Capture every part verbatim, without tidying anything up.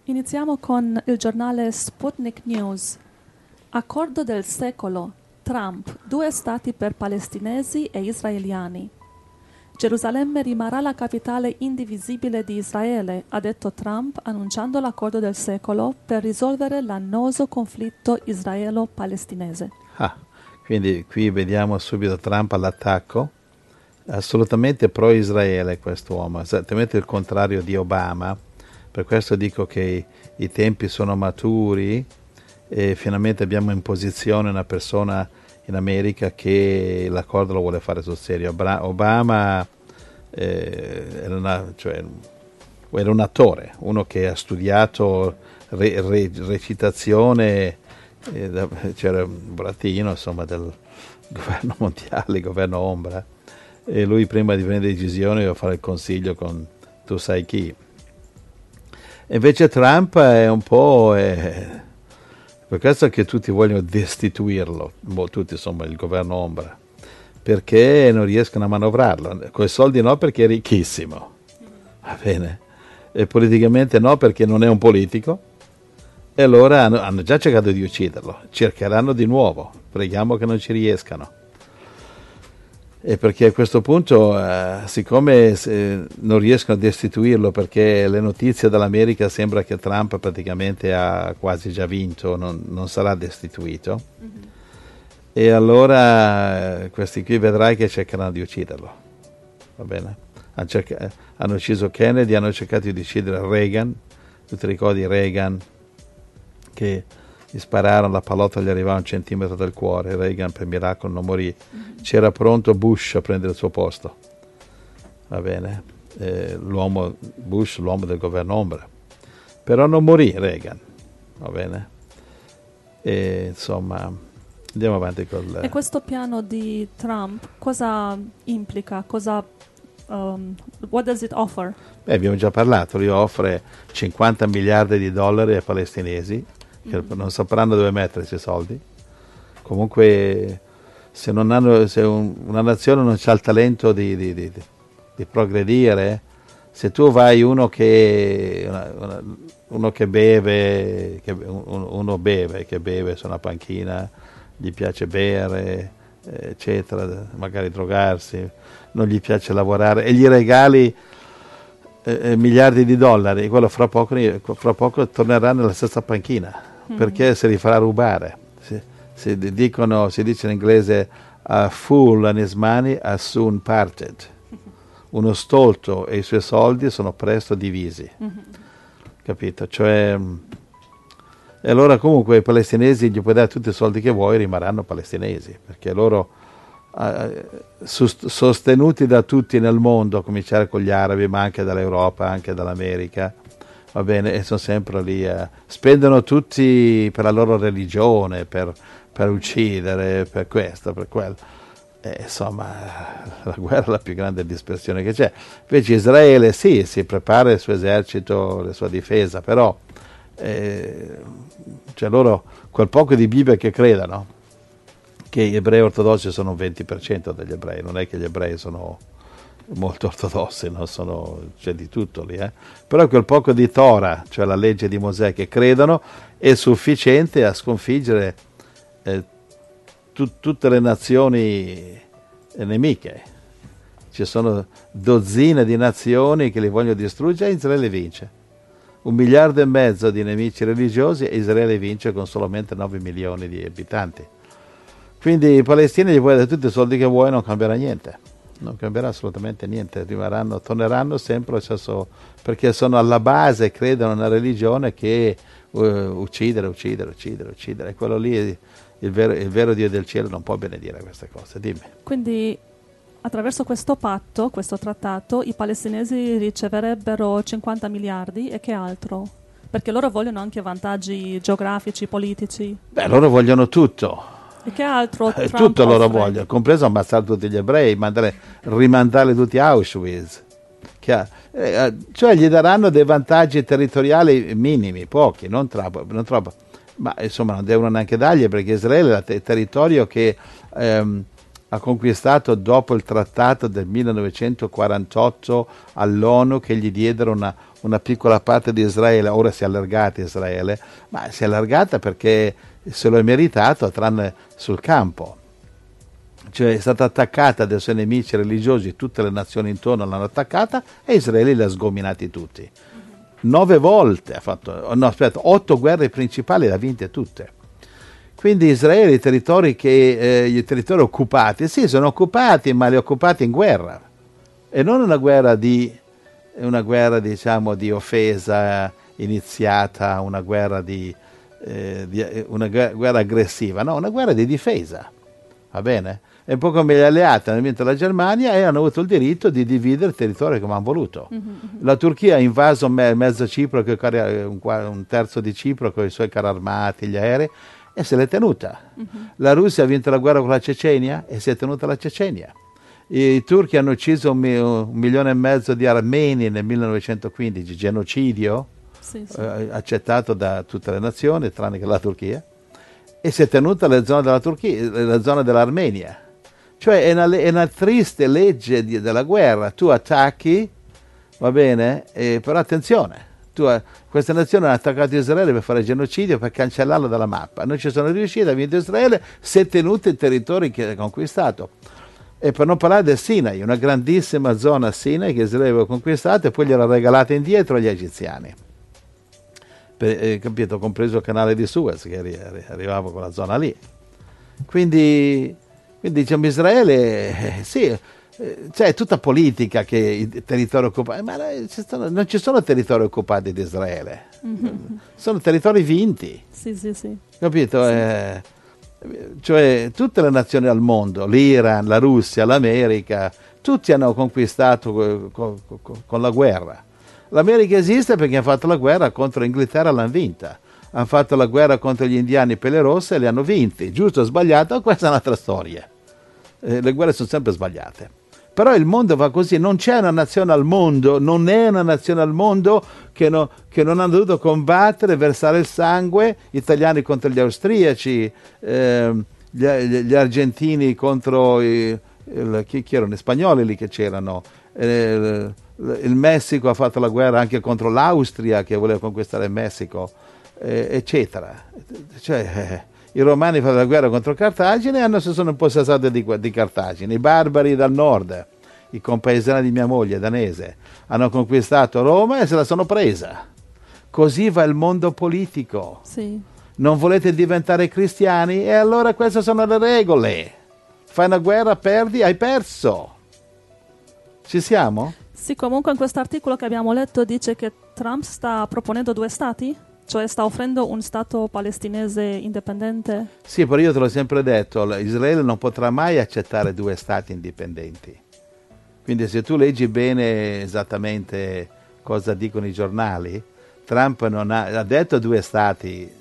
Iniziamo con il giornale Sputnik News. Accordo del secolo. Trump. Due stati per palestinesi e israeliani. Gerusalemme rimarrà la capitale indivisibile di Israele, ha detto Trump, annunciando l'accordo del secolo per risolvere l'annoso conflitto israelo-palestinese. Ah, quindi qui vediamo subito Trump all'attacco. Assolutamente pro-Israele quest'uomo, esattamente il contrario di Obama. Per questo dico che i, i tempi sono maturi e finalmente abbiamo in posizione una persona in America che l'accordo lo vuole fare sul serio. Obama eh, era, una, cioè, era un attore, uno che ha studiato re, re, recitazione, eh, c'era un burattino insomma del governo mondiale, governo ombra, e lui prima di prendere decisioni doveva fare il consiglio con tu sai chi. Invece Trump è un po'... È, per questo che tutti vogliono destituirlo, tutti insomma il governo ombra, perché non riescono a manovrarlo. Con i soldi no perché è ricchissimo, va bene, e politicamente no perché non è un politico, e allora hanno, hanno già cercato di ucciderlo, cercheranno di nuovo, preghiamo che non ci riescano. E perché a questo punto, eh, siccome se non riescono a destituirlo, perché le notizie dall'America sembra che Trump praticamente ha quasi già vinto, non, non sarà destituito, mm-hmm. E allora eh, questi qui vedrai che cercheranno di ucciderlo, va bene? Han cerca- hanno ucciso Kennedy, hanno cercato di uccidere Reagan, tu ti ricordi Reagan che gli spararono, la pallottola gli arrivava a un centimetro dal cuore, Reagan per miracolo non morì, mm-hmm. C'era pronto Bush a prendere il suo posto, va bene, eh, l'uomo Bush, l'uomo del governo ombra, però non morì Reagan, va bene, e insomma andiamo avanti col... E questo piano di Trump cosa implica? Cosa, um, what does it offer? Beh, abbiamo già parlato, lui offre cinquanta miliardi di dollari ai palestinesi, che non sapranno dove mettere questi soldi. Comunque se, non hanno, se un, una nazione non ha il talento di, di, di, di progredire, se tu vai uno che una, una, uno che beve che, un, uno beve che beve su una panchina, gli piace bere eccetera, magari drogarsi, non gli piace lavorare e gli regali eh, miliardi di dollari, quello fra poco, fra poco tornerà nella stessa panchina, mm. perché se li farà rubare. Si, si dicono, si dice in inglese a fool and his money are soon parted. Uno stolto e i suoi soldi sono presto divisi, mm-hmm. capito? Cioè, e allora comunque i palestinesi gli puoi dare tutti i soldi che vuoi, rimarranno palestinesi, perché loro eh, sostenuti da tutti nel mondo, a cominciare con gli arabi, ma anche dall'Europa, anche dall'America, va bene, e sono sempre lì, eh, spendono tutti per la loro religione, per, per uccidere, per questo, per quello. E, insomma, la guerra è la più grande dispersione che c'è. Invece Israele sì, si prepara il suo esercito, la sua difesa, però eh, cioè loro, quel poco di Bibbia che credano, che gli ebrei ortodossi sono un venti per cento degli ebrei, non è che gli ebrei sono molto ortodossi, no? Sono, c'è di tutto lì, eh? Però quel poco di Torah, cioè la legge di Mosè che credono, è sufficiente a sconfiggere eh, tu, tutte le nazioni nemiche. Ci sono dozzine di nazioni che li vogliono distruggere e Israele vince. Un miliardo e mezzo di nemici religiosi e Israele vince con solamente nove milioni di abitanti. Quindi i palestinesi gli puoi dare tutti i soldi che vuoi, non cambierà niente, non cambierà assolutamente niente, rimarranno, torneranno sempre allo stesso, perché sono alla base, credono nella religione che uh, uccidere, uccidere, uccidere, uccidere, e quello lì è il vero, il vero Dio del cielo non può benedire queste cose, dimmi. Quindi attraverso questo patto, questo trattato, i palestinesi riceverebbero cinquanta miliardi e che altro? Perché loro vogliono anche vantaggi geografici, politici. Beh, loro vogliono tutto. E che altro? Eh, tutto loro vogliono, compreso ammazzare tutti gli ebrei, mandare, rimandarli tutti a Auschwitz. Che ha, eh, cioè gli daranno dei vantaggi territoriali minimi, pochi, non troppo, non troppo. Ma insomma non devono neanche dargli, perché Israele è il territorio che ehm, ha conquistato dopo il trattato del millenovecentoquarantotto all'ONU, che gli diedero una, una piccola parte di Israele, ora si è allargata Israele, ma si è allargata perché se lo è meritato, tranne sul campo. Cioè è stata attaccata dai suoi nemici religiosi, tutte le nazioni intorno l'hanno attaccata e Israele li ha sgominati tutti. Mm-hmm. Nove volte ha fatto, no aspetta, otto guerre principali le ha vinte tutte. Quindi Israele, i territori, che, eh, i territori occupati, sì, sono occupati, ma li ha occupati in guerra. E non una guerra di, una guerra, diciamo, di offesa iniziata, una guerra di, eh, di una guerra aggressiva, no, una guerra di difesa. Va bene? È un po' come gli alleati hanno vinto la Germania e hanno avuto il diritto di dividere il territorio come hanno voluto. Mm-hmm. La Turchia ha invaso me, mezzo Cipro, un, un terzo di Cipro con i suoi carri armati, gli aerei, e se l'è tenuta. Mm-hmm. La Russia ha vinto la guerra con la Cecenia e si è tenuta la Cecenia. I turchi hanno ucciso un, un milione e mezzo di armeni nel millenovecentoquindici, genocidio, sì, sì. Eh, accettato da tutte le nazioni, tranne che la Turchia, e si è tenuta la zona della Turchia, la zona dell'Armenia. Cioè è una, è una triste legge di, della guerra, tu attacchi, va bene, eh, però attenzione, tu, queste nazioni hanno attaccato Israele per fare genocidio, per cancellarlo dalla mappa, non ci sono riusciti, ha vinto Israele, si è tenuto i territori che ha conquistato. E per non parlare del Sinai, una grandissima zona Sinai che Israele aveva conquistato e poi gliela regalata indietro agli egiziani. Per, eh, capito, compreso il canale di Suez che arri- arrivava quella zona lì. Quindi, quindi diciamo Israele, eh, sì, eh, c'è tutta politica che i territori occupati, ma ci sono, non ci sono territori occupati di Israele, mm-hmm. sono territori vinti. Sì, sì, sì. Capito? Sì. Eh, cioè tutte le nazioni al mondo, l'Iran, la Russia, l'America, tutti hanno conquistato con, con, con la guerra. L'America esiste perché hanno fatto la guerra contro l'Inghilterra, l'hanno vinta. Hanno fatto la guerra contro gli indiani pelle rosse e li hanno vinti. Giusto o sbagliato? Questa è un'altra storia. Eh, le guerre sono sempre sbagliate. Però il mondo va così, non c'è una nazione al mondo, non è una nazione al mondo che, no, che non hanno dovuto combattere, versare il sangue, gli italiani contro gli austriaci, eh, gli, gli argentini contro i, il, chi, chi erano, gli spagnoli lì che c'erano, eh, il Messico ha fatto la guerra anche contro l'Austria che voleva conquistare il Messico, eh, eccetera. Cioè, eh, i romani fanno la guerra contro Cartagine e hanno, si sono impossessati di, di Cartagine. I barbari dal nord, i compaesani di mia moglie, danese, hanno conquistato Roma e se la sono presa. Così va il mondo politico. Sì. Non volete diventare cristiani? E allora queste sono le regole. Fai una guerra, perdi, hai perso. Ci siamo? Sì, comunque in questo articolo che abbiamo letto dice che Trump sta proponendo due stati? Cioè sta offrendo un stato palestinese indipendente? Sì, però io te l'ho sempre detto, Israele non potrà mai accettare due stati indipendenti. Quindi se tu leggi bene esattamente cosa dicono i giornali, Trump non ha, ha detto due stati,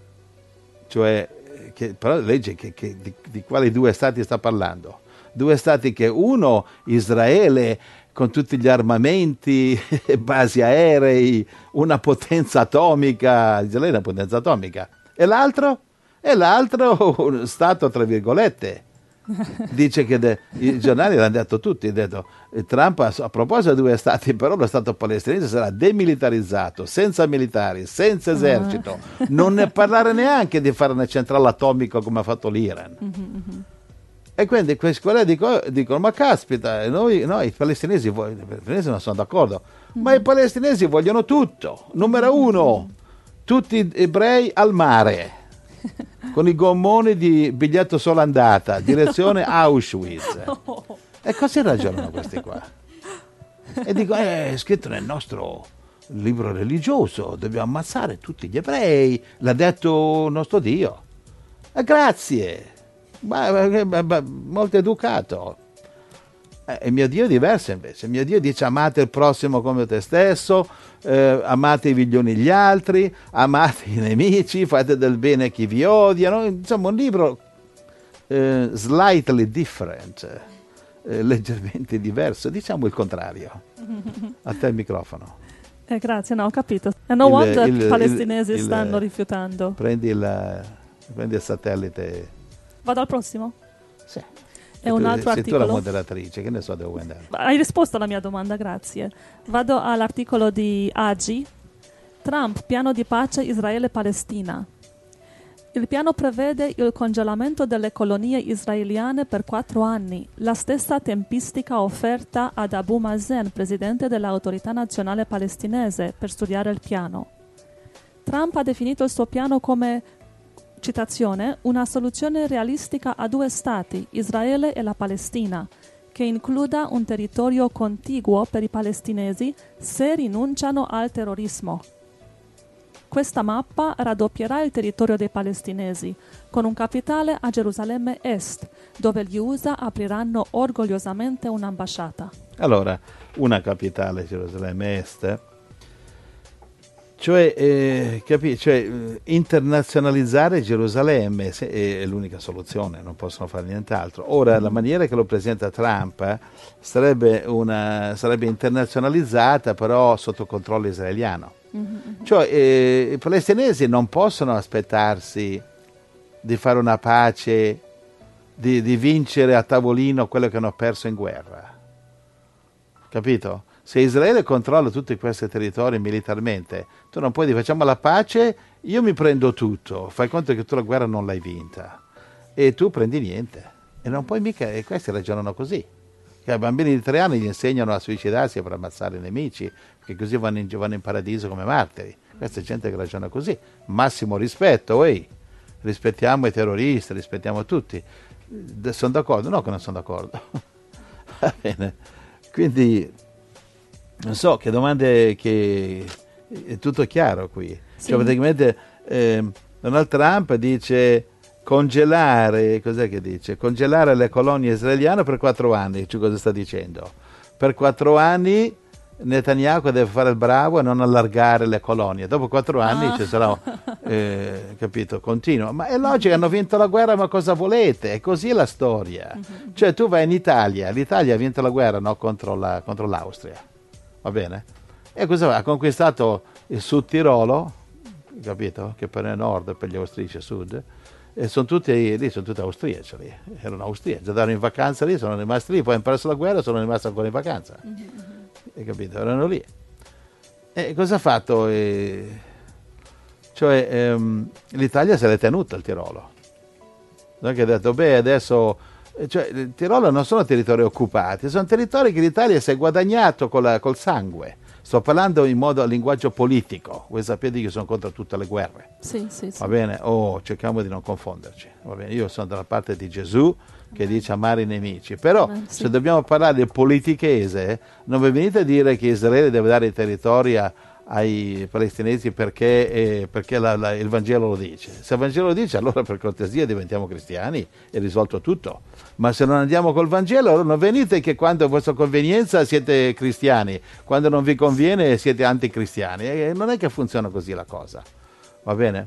cioè, che, però leggi che, che, di, di quali due stati sta parlando. Due stati che uno, Israele, con tutti gli armamenti, basi aerei, una potenza atomica, Israele è una potenza atomica, e l'altro? E l'altro uno stato tra virgolette. Dice che de, i giornali l'hanno detto tutti, hanno detto, Trump a, a proposito di due stati, però lo stato palestinese sarà demilitarizzato, senza militari, senza esercito, uh. non ne parlare neanche di fare una centrale atomica come ha fatto l'Iran. Mm-hmm. E quindi questi dicono, dicono, ma caspita, noi, noi i palestinesi, i palestinesi non sono d'accordo, mm-hmm. ma i palestinesi vogliono tutto. Numero uno, tutti ebrei al mare, con i gommoni di biglietto solo andata, direzione Auschwitz. E così ragionano questi qua. E dico, è scritto nel nostro libro religioso, dobbiamo ammazzare tutti gli ebrei, l'ha detto il nostro Dio. E grazie. Ma, ma, ma, molto educato. E eh, mio Dio è diverso invece. Mio Dio dice amate il prossimo come te stesso, eh, amate i viglioni gli altri, amate i nemici, fate del bene a chi vi odiano. Insomma un libro eh, slightly different, eh, leggermente diverso, diciamo il contrario. A te il microfono. Eh, grazie, no, ho capito. E no wonder i palestinesi il, stanno il, rifiutando. Prendi il, prendi il satellite. Vado al prossimo? Sì. E un altro sei articolo. tu la moderatrice, che ne so, devo andare. Hai risposto alla mia domanda, grazie. Vado all'articolo di Agi. Trump, piano di pace Israele-Palestina. Il piano prevede il congelamento delle colonie israeliane per quattro anni, la stessa tempistica offerta ad Abu Mazen, presidente dell'Autorità Nazionale Palestinese, per studiare il piano. Trump ha definito il suo piano come, citazione, una soluzione realistica a due stati, Israele e la Palestina, che includa un territorio contiguo per i palestinesi se rinunciano al terrorismo. Questa mappa raddoppierà il territorio dei palestinesi, con un capitale a Gerusalemme Est, dove gli U S A apriranno orgogliosamente un'ambasciata. Allora, una capitale, Gerusalemme Est, cioè, eh, capi- cioè internazionalizzare Gerusalemme è l'unica soluzione, non possono fare nient'altro. Ora, la maniera che lo presenta Trump eh, sarebbe, una, sarebbe internazionalizzata, però sotto controllo israeliano. Mm-hmm. Cioè, eh, i palestinesi non possono aspettarsi di fare una pace, di, di vincere a tavolino quello che hanno perso in guerra. Capito? Se Israele controlla tutti questi territori militarmente, tu non puoi dire facciamo la pace, io mi prendo tutto, fai conto che tu la guerra non l'hai vinta e tu prendi niente. E non puoi mica, e questi ragionano così. Che ai bambini di tre anni gli insegnano a suicidarsi per ammazzare i nemici, che così vanno in, vanno in paradiso come martiri. Questa è gente che ragiona così. Massimo rispetto, ehi, rispettiamo i terroristi, rispettiamo tutti. Sono d'accordo? No che non sono d'accordo. Va bene. Quindi, non so, che domande, che è tutto chiaro qui. Sì. Cioè praticamente eh, Donald Trump dice congelare, cos'è che dice? Congelare le colonie israeliane per quattro anni, cioè cosa sta dicendo? Per quattro anni Netanyahu deve fare il bravo e non allargare le colonie. Dopo quattro anni ah. ci sarà, eh, capito, continuo. Ma è logico, hanno vinto la guerra, ma cosa volete? È così la storia. Uh-huh. Cioè tu vai in Italia, l'Italia ha vinto la guerra no, contro, la, contro l'Austria, va bene? E cosa va? Ha conquistato il Sud Tirolo, capito? Che per il nord, per gli austriaci a sud, e sono tutti lì, sono tutti austriaci lì, erano austriaci, andavano in vacanza lì, sono rimasti lì, poi hanno perso la guerra, sono rimasti ancora in vacanza. Uh-huh. Hai capito? Erano lì. E cosa ha fatto? E, cioè ehm, l'Italia se l'è tenuta il Tirolo. Non è che ha detto, beh, adesso... Cioè, il Tirolo non sono territori occupati, sono territori che l'Italia si è guadagnato con la, col sangue. Sto parlando in modo, linguaggio politico. Voi sapete che io sono contro tutte le guerre. Sì, sì, sì. Va bene? Oh, cerchiamo di non confonderci. Va bene? Io sono dalla parte di Gesù, che dice amare i nemici, però eh, sì. se dobbiamo parlare del politichese non vi venite a dire che Israele deve dare i territori a, ai palestinesi perché, eh, perché la, la, il Vangelo lo dice. Se il Vangelo lo dice, allora per cortesia diventiamo cristiani e risolto tutto, ma se non andiamo col Vangelo allora non venite che quando è vostra convenienza siete cristiani, quando non vi conviene siete anticristiani, e non è che funziona così la cosa, va bene?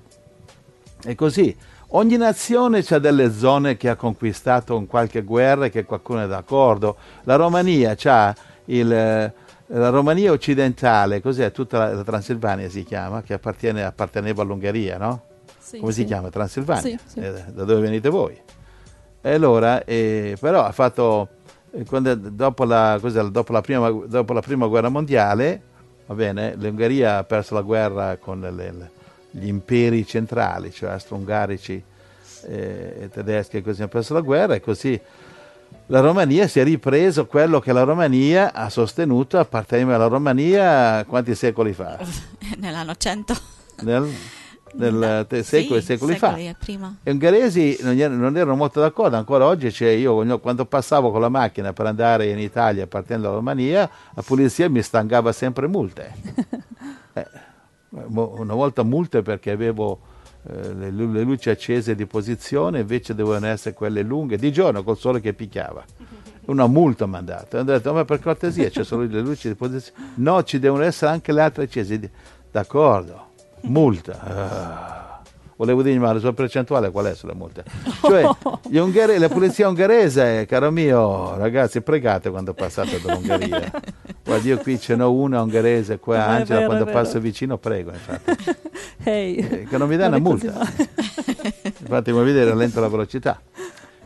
È così. Ogni nazione ha delle zone che ha conquistato in qualche guerra e che qualcuno è d'accordo. La Romania c'ha il, la Romania occidentale, cos'è? Tutta la, la Transilvania si chiama, che appartiene, apparteneva all'Ungheria, no? Sì, Come sì. si chiama? Transilvania, sì, sì. Eh, da dove venite voi. E allora, eh, però ha fatto, eh, quando, dopo, la, dopo, la prima, dopo la prima guerra mondiale, va bene, l'Ungheria ha perso la guerra con le, le gli imperi centrali, cioè austro-ungarici eh, e tedeschi, e così hanno perso la guerra, e così la Romania si è ripreso quello che la Romania ha sostenuto, apparteneva alla Romania quanti secoli fa? Nell'anno cento. Nel, nel te, secoli, sì, secoli, secoli fa. Prima. Gli ungheresi non, non erano molto d'accordo, ancora oggi c'è, io quando passavo con la macchina per andare in Italia partendo dalla Romania, la polizia mi stangava sempre multe. eh. Una volta multe perché avevo eh, le, le luci accese di posizione, invece dovevano essere quelle lunghe, di giorno col sole che picchiava. Una multa mi ha dato. Ho detto, ma per cortesia c'è solo le luci di posizione? No, ci devono essere anche le altre accese. D'accordo, multa. Ah. Volevo dire, ma la sua percentuale qual è sulle multe? Cioè, gli ungheresi, la polizia ungherese, caro mio, ragazzi, pregate quando passate dall'Ungheria. Guarda, io qui ce n'ho una ungherese, qua no, Angela, vero, quando passo vicino prego, infatti. Hey, eh, che non mi dà una multa. Infatti, come vedete, rallento la velocità.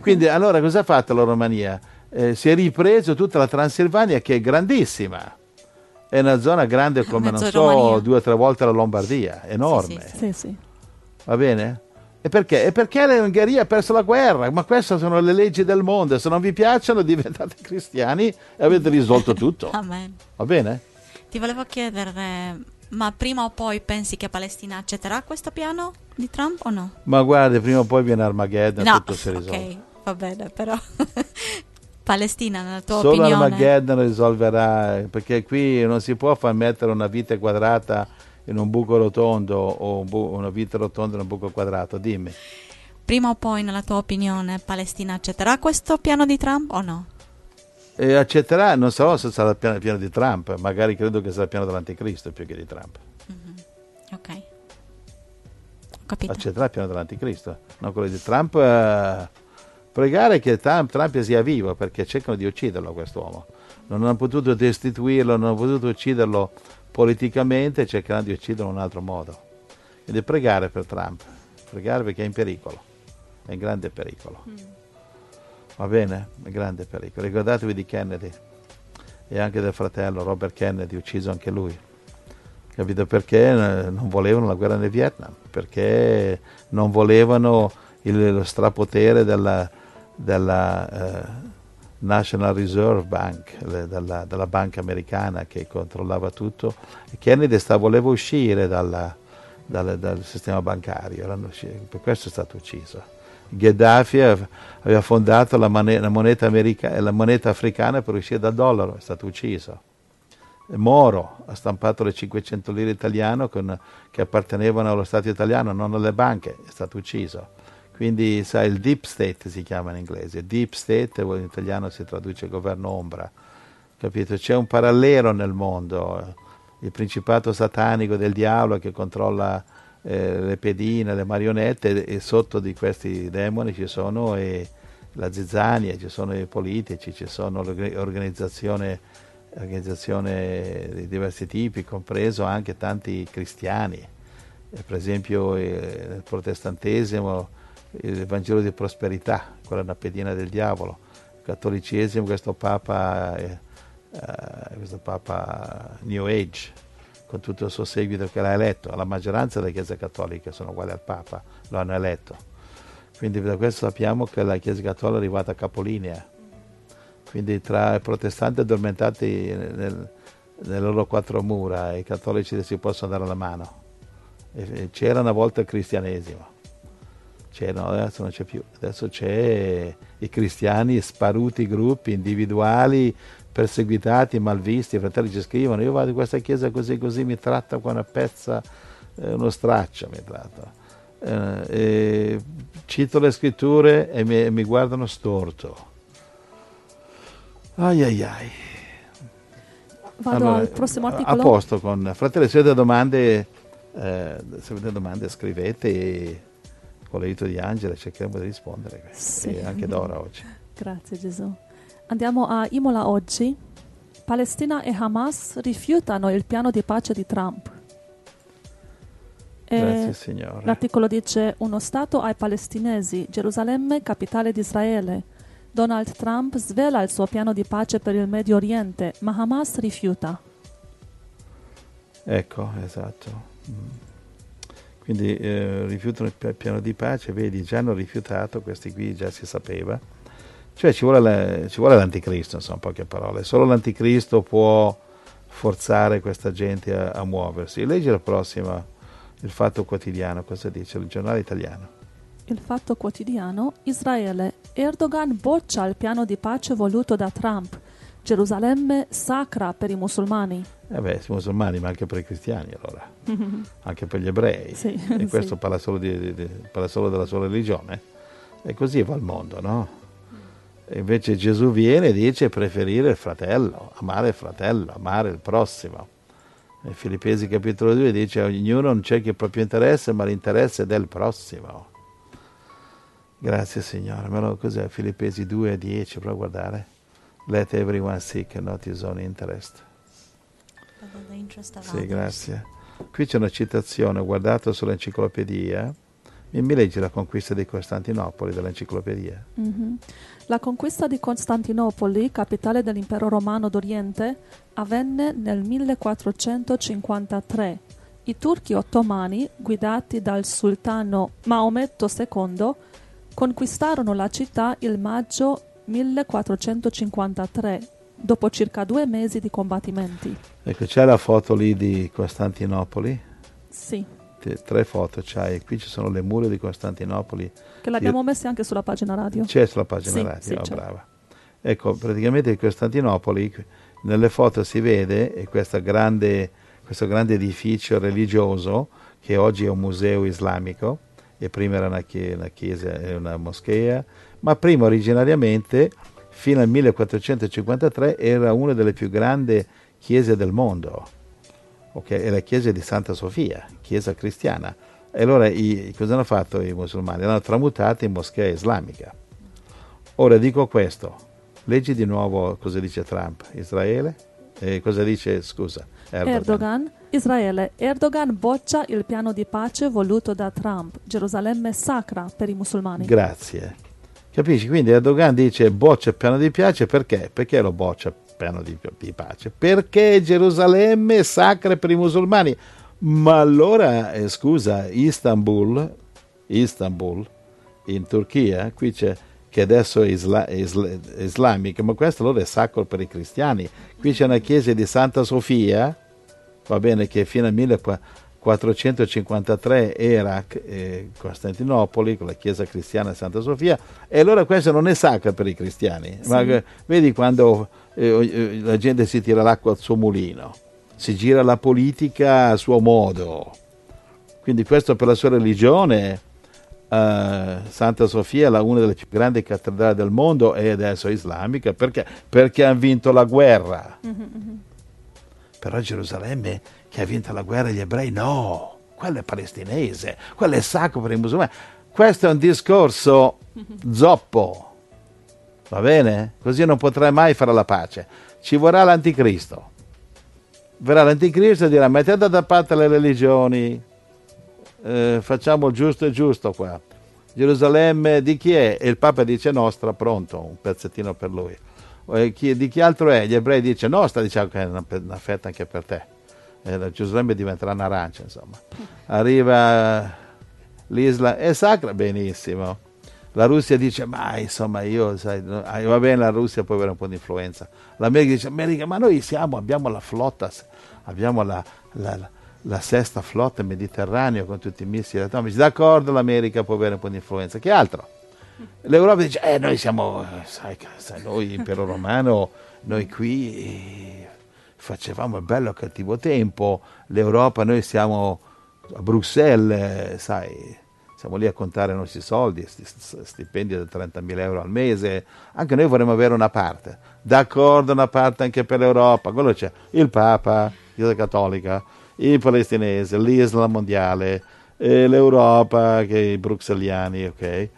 Quindi allora cosa ha fatto la Romania? Eh, si è ripreso tutta la Transilvania, che è grandissima. È una zona grande come, non so, Romania. due o tre volte la Lombardia, enorme. Sì, sì, Sì, sì. Va bene? E perché? E perché l'Ungheria ha perso la guerra, ma queste sono le leggi del mondo. Se non vi piacciono, diventate cristiani e avete risolto tutto. Amen. Va bene? Ti volevo chiedere, ma prima o poi pensi che Palestina accetterà questo piano di Trump o no? Ma guarda, prima o poi viene Armageddon, No, tutto si risolve. ok, va bene, però Palestina, nella tua Solo opinione? Armageddon risolverà, perché qui non si può far mettere una vite quadrata in un buco rotondo o un bu- una vite rotonda in un buco quadrato. Dimmi. Prima o poi, nella tua opinione, Palestina accetterà questo piano di Trump o no? E accetterà, non so se sarà il piano, il piano di Trump, magari credo che sarà il piano dell'anticristo più che di Trump. Mm-hmm. Ok, ho capito. Accetterà il piano dell'anticristo, non quello di Trump. eh, pregare che Trump, Trump sia vivo, perché cercano di ucciderlo quest'uomo. Non hanno potuto destituirlo, non hanno potuto ucciderlo politicamente, cercheranno di ucciderlo in un altro modo. Quindi pregare per Trump, pregare perché è in pericolo, è in grande pericolo. Mm. Va bene? È in grande pericolo. Ricordatevi di Kennedy e anche del fratello Robert Kennedy, ucciso anche lui. Capito perché? Non volevano la guerra nel Vietnam, perché non volevano il, lo strapotere della, della eh, National Reserve Bank, le, della, della banca americana che controllava tutto. E Kennedy sta, voleva uscire dalla, dal, dal sistema bancario, per questo è stato ucciso. Gheddafi aveva fondato la, moneta, la, moneta america, la moneta africana per uscire dal dollaro, è stato ucciso. Moro ha stampato le cinquecento lire italiane con, che appartenevano allo Stato italiano, non alle banche, è stato ucciso. Quindi sai, il deep state si chiama in inglese, deep state in italiano si traduce governo ombra, capito? C'è un parallelo nel mondo, il principato satanico del diavolo che controlla eh, le pedine, le marionette, e sotto di questi demoni ci sono e la zizzania, ci sono i politici, ci sono l'organizzazione organizzazione di diversi tipi, compreso anche tanti cristiani. E per esempio eh, nel protestantesimo il Vangelo di prosperità, quella è una pedina del diavolo. Il cattolicesimo, questo papa, eh, eh, questo papa New Age, con tutto il suo seguito che l'ha eletto. La maggioranza delle chiese cattoliche sono uguali al papa, lo hanno eletto. Quindi da questo sappiamo che la chiesa cattolica è arrivata a capolinea. Quindi tra i protestanti addormentati nel, nelle loro quattro mura e i cattolici si possono dare la mano. E c'era una volta il cristianesimo, c'era, adesso non c'è più, adesso c'è i cristiani sparuti, gruppi individuali, perseguitati, malvisti. I fratelli ci scrivono: io vado in questa chiesa così così, mi tratta con una pezza, eh, uno straccio mi tratta. Eh, e cito le scritture e mi, e mi guardano storto. Ai ai ai. Vado allora, al prossimo articolo. A posto con fratelli, se avete domande, eh, se avete domande scrivete e con l'aiuto di Angela cercheremo di rispondere. Sì. E anche Dora oggi. Grazie Gesù. Andiamo a Imola oggi. Palestina e Hamas rifiutano il piano di pace di Trump. E Grazie Signore. L'articolo dice: uno Stato ai palestinesi, Gerusalemme capitale di Israele. Donald Trump svela il suo piano di pace per il Medio Oriente, ma Hamas rifiuta. Ecco, esatto. Mm. Quindi eh, rifiutano il piano di pace, vedi, già hanno rifiutato, questi qui già si sapeva. Cioè ci vuole, la, ci vuole l'anticristo, insomma, in poche parole. Solo l'anticristo può forzare questa gente a, a muoversi. Leggi la prossima, il Fatto Quotidiano, cosa dice, il giornale italiano. Il Fatto Quotidiano, Israele. Erdogan boccia il piano di pace voluto da Trump. Gerusalemme sacra per i musulmani. Eh beh, i musulmani, ma anche per i cristiani allora. Anche per gli ebrei. Sì, e questo sì. parla, solo di, di, di, parla solo della sua religione. E così va il mondo, no? E invece Gesù viene e dice preferire il fratello, amare il fratello, amare il prossimo. E Filippesi capitolo due dice: ognuno non cerca il proprio interesse, ma l'interesse del prossimo. Grazie Signore. Ma no, cos'è Filippesi due dieci? Prova a guardare. Let everyone seek and not his own interest. Sì, grazie. Qui c'è una citazione, ho guardato sull'enciclopedia, Mi, mi leggi la conquista di Costantinopoli dall'enciclopedia? Mm-hmm. La conquista di Costantinopoli, capitale dell'impero romano d'Oriente, avvenne nel millequattrocentocinquantatré. I turchi ottomani, guidati dal sultano Maometto secondo, conquistarono la città il maggio millequattrocentocinquantatré, dopo circa due mesi di combattimenti. Ecco, c'è la foto lì di Costantinopoli? Sì. T- tre foto c'hai, qui ci sono le mura di Costantinopoli. Che l'abbiamo Io... messe anche sulla pagina radio. C'è sulla pagina sì, radio, sì, oh, c'è. brava. Ecco, praticamente Costantinopoli, nelle foto si vede è questa grande, questo grande edificio religioso che oggi è un museo islamico, e prima era una, chie- una chiesa e una moschea, ma prima originariamente, fino al millequattrocentocinquantatré, era una delle più grandi chiese del mondo, okay? È la chiesa di Santa Sofia, chiesa cristiana. E allora i, cosa hanno fatto i musulmani? L'hanno tramutata in moschea islamica. Ora dico questo, leggi di nuovo cosa dice Trump, Israele, e cosa dice, scusa, Erdogan. Erdogan, Israele. Erdogan boccia il piano di pace voluto da Trump. Gerusalemme sacra per i musulmani. Grazie. Capisci? Quindi Erdogan dice boccia il piano di pace, perché? Perché lo boccia il piano di, di pace? Perché Gerusalemme è sacra per i musulmani. Ma allora, eh, scusa, Istanbul, Istanbul, in Turchia, qui c'è che adesso è, isla, è isla, islamica, ma questo allora è sacro per i cristiani. Qui c'è una chiesa di Santa Sofia, va bene, che fino al millequattrocentocinquantatré era eh, Costantinopoli, con la chiesa cristiana di Santa Sofia, e allora questa non è sacra per i cristiani. Sì. Ma eh, vedi quando eh, la gente si tira l'acqua al suo mulino, si gira la politica a suo modo. Quindi questo per la sua religione, uh, Santa Sofia è una delle più grandi cattedrali del mondo e adesso è islamica, perché? Perché hanno vinto la guerra. Mm-hmm. Però Gerusalemme, che ha vinto la guerra, gli ebrei no, quello è palestinese, quello è sacro per i musulmani. Questo è un discorso zoppo, va bene? Così non potrai mai fare la pace. Ci vorrà l'anticristo. Verrà l'anticristo e dirà: mettete da parte le religioni, eh, facciamo il giusto e giusto qua. Gerusalemme di chi è? E il Papa dice nostra, pronto, un pezzettino per lui. E chi, di chi altro è? Gli ebrei dice nostra, diciamo che è una, una fetta anche per te. E la Gerusalemme diventerà un'arancia, insomma. Arriva l'Islam, è sacra, benissimo. La Russia dice, ma insomma io, sai, va bene, la Russia può avere un po' di influenza. L'America dice, America, ma noi siamo, abbiamo la flotta, abbiamo la, la, la, la sesta flotta mediterranea con tutti i missili atomici. D'accordo, l'America può avere un po' di influenza. Che altro? L'Europa dice, eh, noi siamo, sai, sai noi impero romano, noi qui facevamo il bello cattivo tempo. L'Europa, noi siamo a Bruxelles, sai, siamo lì a contare i nostri soldi, stipendi da trentamila euro al mese, anche noi vorremmo avere una parte. D'accordo, una parte anche per l'Europa. Quello c'è il Papa, la Chiesa Cattolica, i palestinesi, l'Islam mondiale, e l'Europa, che i bruxelliani, ok?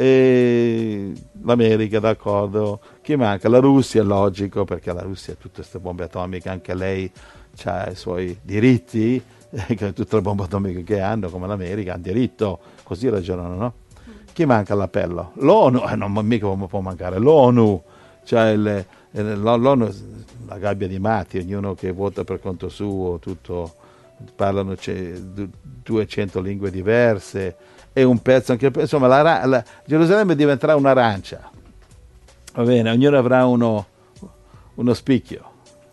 E l'America, d'accordo. Chi manca? La Russia, logico, perché la Russia ha tutte queste bombe atomiche, anche lei ha i suoi diritti, tutte le bombe atomiche che hanno, come l'America, hanno diritto, così ragionano, no? Chi manca all'appello? L'ONU, eh, non mica può mancare, l'ONU, cioè il, l'ONU, la gabbia di matti, ognuno che vota per conto suo, tutto, parlano duecento lingue diverse, e un pezzo anche, insomma, la, la, Gerusalemme diventerà un'arancia, va bene, ognuno avrà uno, uno spicchio.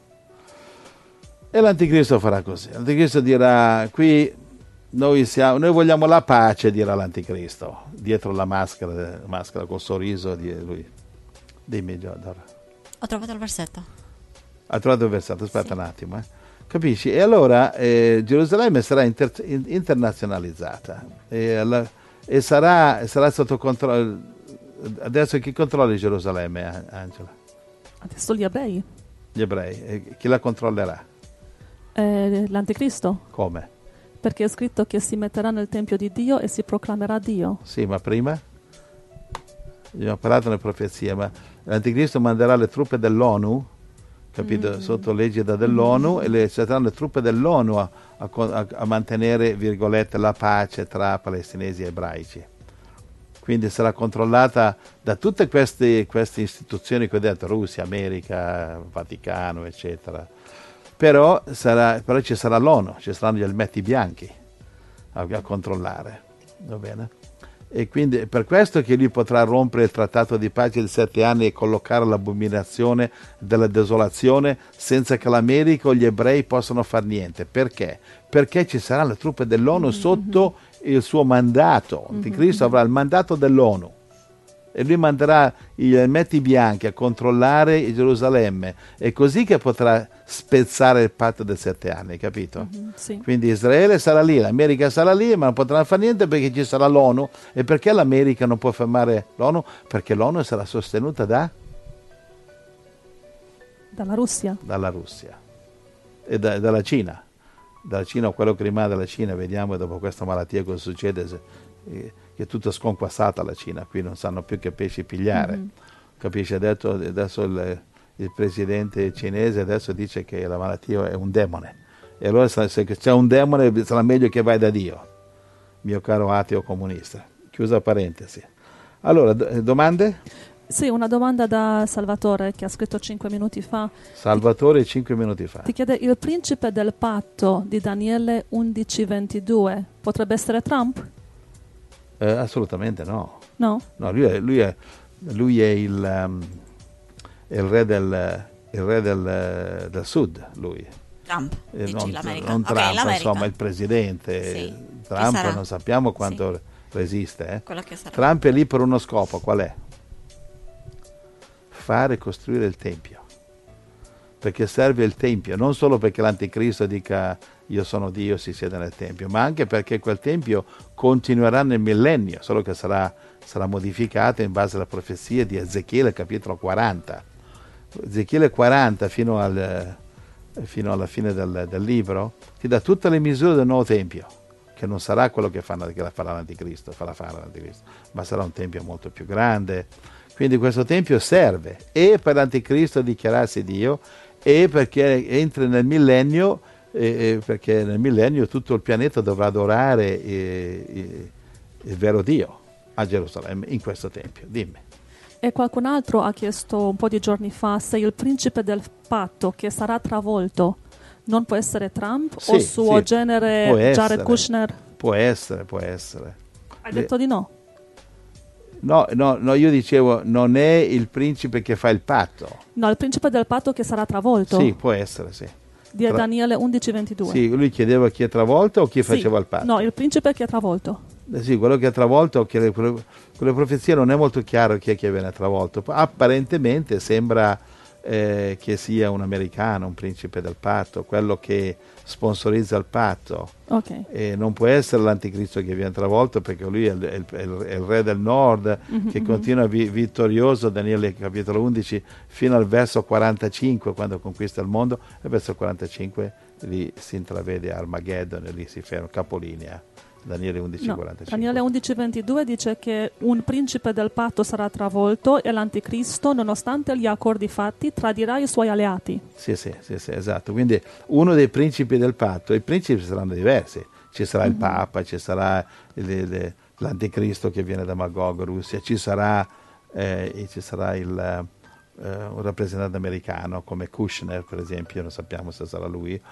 E l'anticristo farà così. L'anticristo dirà, qui noi, siamo, noi vogliamo la pace, dirà l'anticristo, dietro la maschera, maschera col sorriso di lui. Dimmi, Giordano. Ho trovato il versetto. Ha trovato il versetto, aspetta sì. un attimo. Eh. Capisci? E allora eh, Gerusalemme sarà inter- internazionalizzata e, alla, e sarà, sarà sotto controllo. Adesso chi controlla Gerusalemme, Angela? Adesso gli ebrei. Gli ebrei. E chi la controllerà? Eh, l'anticristo. Come? Perché è scritto che si metterà nel tempio di Dio e si proclamerà Dio. Sì, ma prima? Abbiamo parlato nelle profezie, ma l'anticristo manderà le truppe dell'ONU capito? Mm. Sotto l'egida dell'ONU, e le, saranno le truppe dell'ONU a, a, a mantenere, virgolette, la pace tra palestinesi e ebraici. Quindi sarà controllata da tutte queste, queste istituzioni che ho detto, Russia, America, Vaticano, eccetera. Però, sarà, però ci sarà l'ONU, ci saranno gli elmetti bianchi a, a controllare, va bene? E quindi è per questo che lui potrà rompere il trattato di pace di sette anni e collocare l'abominazione della desolazione senza che l'America o gli ebrei possano far niente. Perché? Perché ci saranno le truppe dell'ONU mm-hmm. sotto il suo mandato. L'Anticristo mm-hmm. avrà il mandato dell'ONU e lui manderà gli elmetti bianchi a controllare Gerusalemme. È così che potrà spezzare il patto dei sette anni, capito? Mm-hmm, sì. Quindi Israele sarà lì, l'America sarà lì, ma non potranno fare niente perché ci sarà l'ONU. E perché l'America non può fermare l'ONU? Perché l'ONU sarà sostenuta da? Dalla Russia. Dalla Russia e da, dalla Cina. Dalla Cina o quello che rimane dalla Cina, vediamo dopo questa malattia cosa succede, se, eh, che è tutta sconquassata la Cina, qui non sanno più che pesci pigliare. Mm-hmm. Capisci? Adesso, adesso il, il presidente cinese adesso dice che la malattia è un demone. E allora se, se c'è un demone sarà meglio che vai da Dio, mio caro ateo comunista. Chiusa parentesi. Allora, do, domande? Sì, una domanda da Salvatore che ha scritto cinque minuti fa. Salvatore cinque minuti fa. Ti chiede, il principe del patto di Daniele undici ventidue potrebbe essere Trump? Eh, assolutamente no. No? No, lui è, lui è, lui è il, um, è il re del, il re del, del sud, lui. Trump, eh, dici, non, l'America. non Trump, Okay, l'America. insomma, il presidente. Sì. Trump non sappiamo quanto sì. resiste. Eh. Quello che sarà. Trump è lì per uno scopo, qual è? Fare costruire il Tempio. Perché serve il Tempio, non solo perché l'Anticristo dica io sono Dio, si siede nel Tempio, ma anche perché quel Tempio continuerà nel millennio, solo che sarà, sarà modificato in base alla profezia di Ezechiele capitolo quaranta. Ezechiele quaranta fino, al, fino alla fine del, del libro ti dà tutte le misure del nuovo Tempio, che non sarà quello che, fanno, che farà l'Anticristo, farà fare l'Anticristo, ma sarà un Tempio molto più grande. Quindi questo Tempio serve e per l'Anticristo dichiararsi Dio e perché entra nel millennio, eh, perché nel millennio tutto il pianeta dovrà adorare eh, eh, il vero Dio a Gerusalemme in questo Tempio. Dimmi. E qualcun altro ha chiesto un po' di giorni fa se il principe del patto che sarà travolto non può essere Trump sì, o suo sì, genere Jared essere, Kushner. Può essere, può essere. Hai detto di no? No, no, no, io dicevo non è il principe che fa il patto. No, il principe del patto che sarà travolto. Sì, può essere, sì. Di Tra... Daniele undici ventidue. Sì, lui chiedeva chi è travolto o chi sì. faceva il patto. No, il principe che è travolto. Eh sì, quello che è travolto, che le, quelle profezie non è molto chiaro chi è che viene travolto. Apparentemente sembra eh, che sia un americano, un principe del patto, quello che sponsorizza il patto. Okay. E non può essere l'Anticristo che viene travolto perché lui è il, è il, è il, è il re del nord mm-hmm, che continua vi, vittorioso, Daniele capitolo undici fino al verso quarantacinque quando conquista il mondo, e verso quarantacinque lì si intravede Armageddon e lì si ferma, capolinea. Daniele undici quarantacinque. No, Daniele undici ventidue dice che un principe del patto sarà travolto e l'Anticristo, nonostante gli accordi fatti, tradirà i suoi alleati. Sì, sì, sì, sì, esatto. Quindi uno dei principi del patto, i principi saranno diversi. Ci sarà mm-hmm. il Papa, ci sarà le, le, l'Anticristo che viene da Magog, Russia, ci sarà, eh, ci sarà il, eh, un rappresentante americano come Kushner, per esempio, non sappiamo se sarà lui,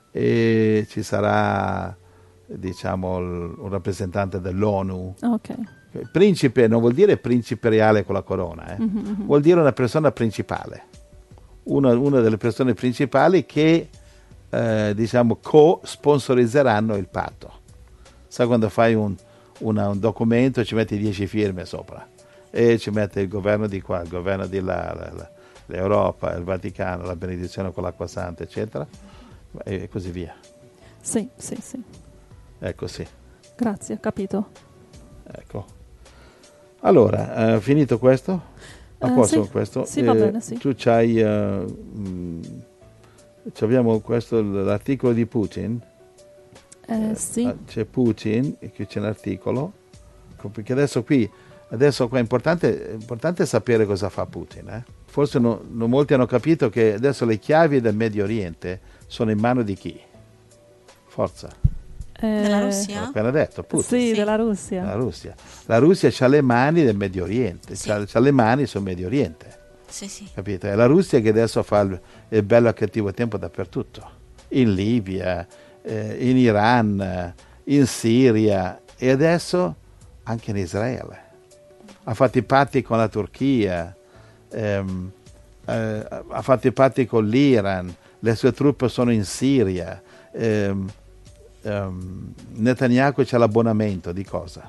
e ci sarà diciamo un rappresentante dell'ONU. Okay. Principe non vuol dire principe reale con la corona, eh. mm-hmm. vuol dire una persona principale, una, una delle persone principali che eh, diciamo co-sponsorizzeranno il patto. Sai quando fai un, una, un documento ci metti dieci firme sopra e ci mette il governo di qua, il governo di là, la, la, l'Europa, il Vaticano, la benedizione con l'acqua santa, eccetera, e così via. Sì, sì, sì. Ecco, sì. Grazie, capito. Ecco. Allora, uh, finito questo? A uh, posto sì. con questo? Sì, va eh, bene, sì. Tu c'hai... Uh, mh, abbiamo questo, l'articolo di Putin. Eh, eh, sì. C'è Putin, e qui c'è un articolo, perché adesso qui, adesso qua è importante, è importante sapere cosa fa Putin, eh? forse no, non molti hanno capito che adesso le chiavi del Medio Oriente sono in mano di chi? Forza. Eh, Della L'ho Russia? appena detto, Putin. Sì, Sì. della Russia. La Russia. La Russia ha le mani del Medio Oriente, Sì. c'ha, c'ha le mani sul Medio Oriente, Sì, sì. capito? È la Russia che adesso fa il, il bello e cattivo tempo dappertutto, in Libia, eh, in Iran, eh, in Siria e adesso anche in Israele. Ha fatto i patti con la Turchia, ehm, eh, ha fatto i patti con l'Iran, le sue truppe sono in Siria. ehm, Um, Netanyahu c'ha l'abbonamento di cosa?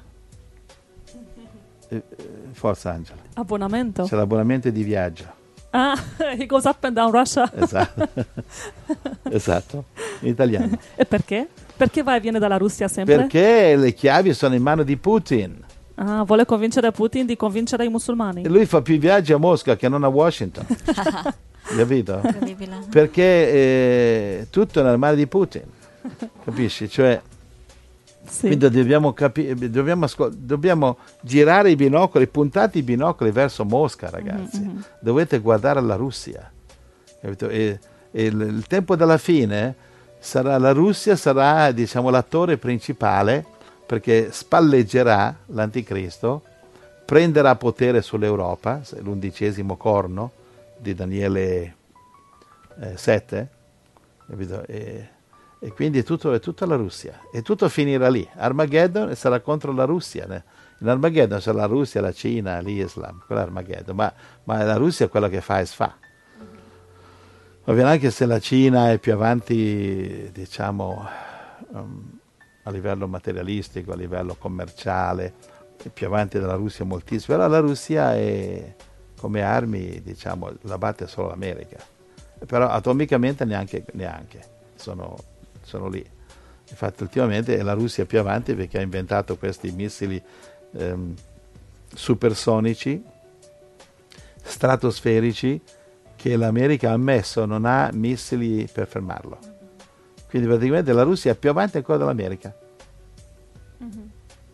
Eh, eh, Forza Angela, Abbonamento. c'è l'abbonamento di viaggio. Ah, he goes up and down Russia. Esatto. Esatto, in italiano. E perché? Perché va e viene dalla Russia sempre? Perché le chiavi sono in mano di Putin Ah, vuole convincere Putin di convincere i musulmani. e lui fa più viaggi a Mosca che non a Washington. Capito? Incredibile. Perché eh, tutto è nelle mani di Putin. Capisci? Cioè, Sì. quindi dobbiamo, capi- dobbiamo, ascol- dobbiamo girare i binocoli, puntati i binocoli verso Mosca, ragazzi. Mm-hmm. Dovete guardare la Russia. Capito? E, e il, il tempo della fine sarà la Russia sarà, diciamo, l'attore principale perché spalleggerà l'anticristo, prenderà potere sull'Europa, l'undicesimo corno di Daniele eh, sette, capito? E, E quindi è tutto, è tutta la Russia. E tutto finirà lì. Armageddon sarà contro la Russia. né? In Armageddon sarà la Russia, la Cina, l'Islam. Quello è Armageddon. Ma, ma la Russia è quello che fa e sfa. Va bene, anche se la Cina è più avanti, diciamo, um, a livello materialistico, a livello commerciale, è più avanti della Russia moltissimo. Però la Russia è, come armi, diciamo, la batte solo l'America. Però atomicamente neanche, neanche. Sono... sono lì. Infatti ultimamente è la Russia più avanti perché ha inventato questi missili ehm, supersonici, stratosferici, che l'America ha ammesso non ha missili per fermarlo. Quindi praticamente la Russia è più avanti ancora dell'America. Mm-hmm.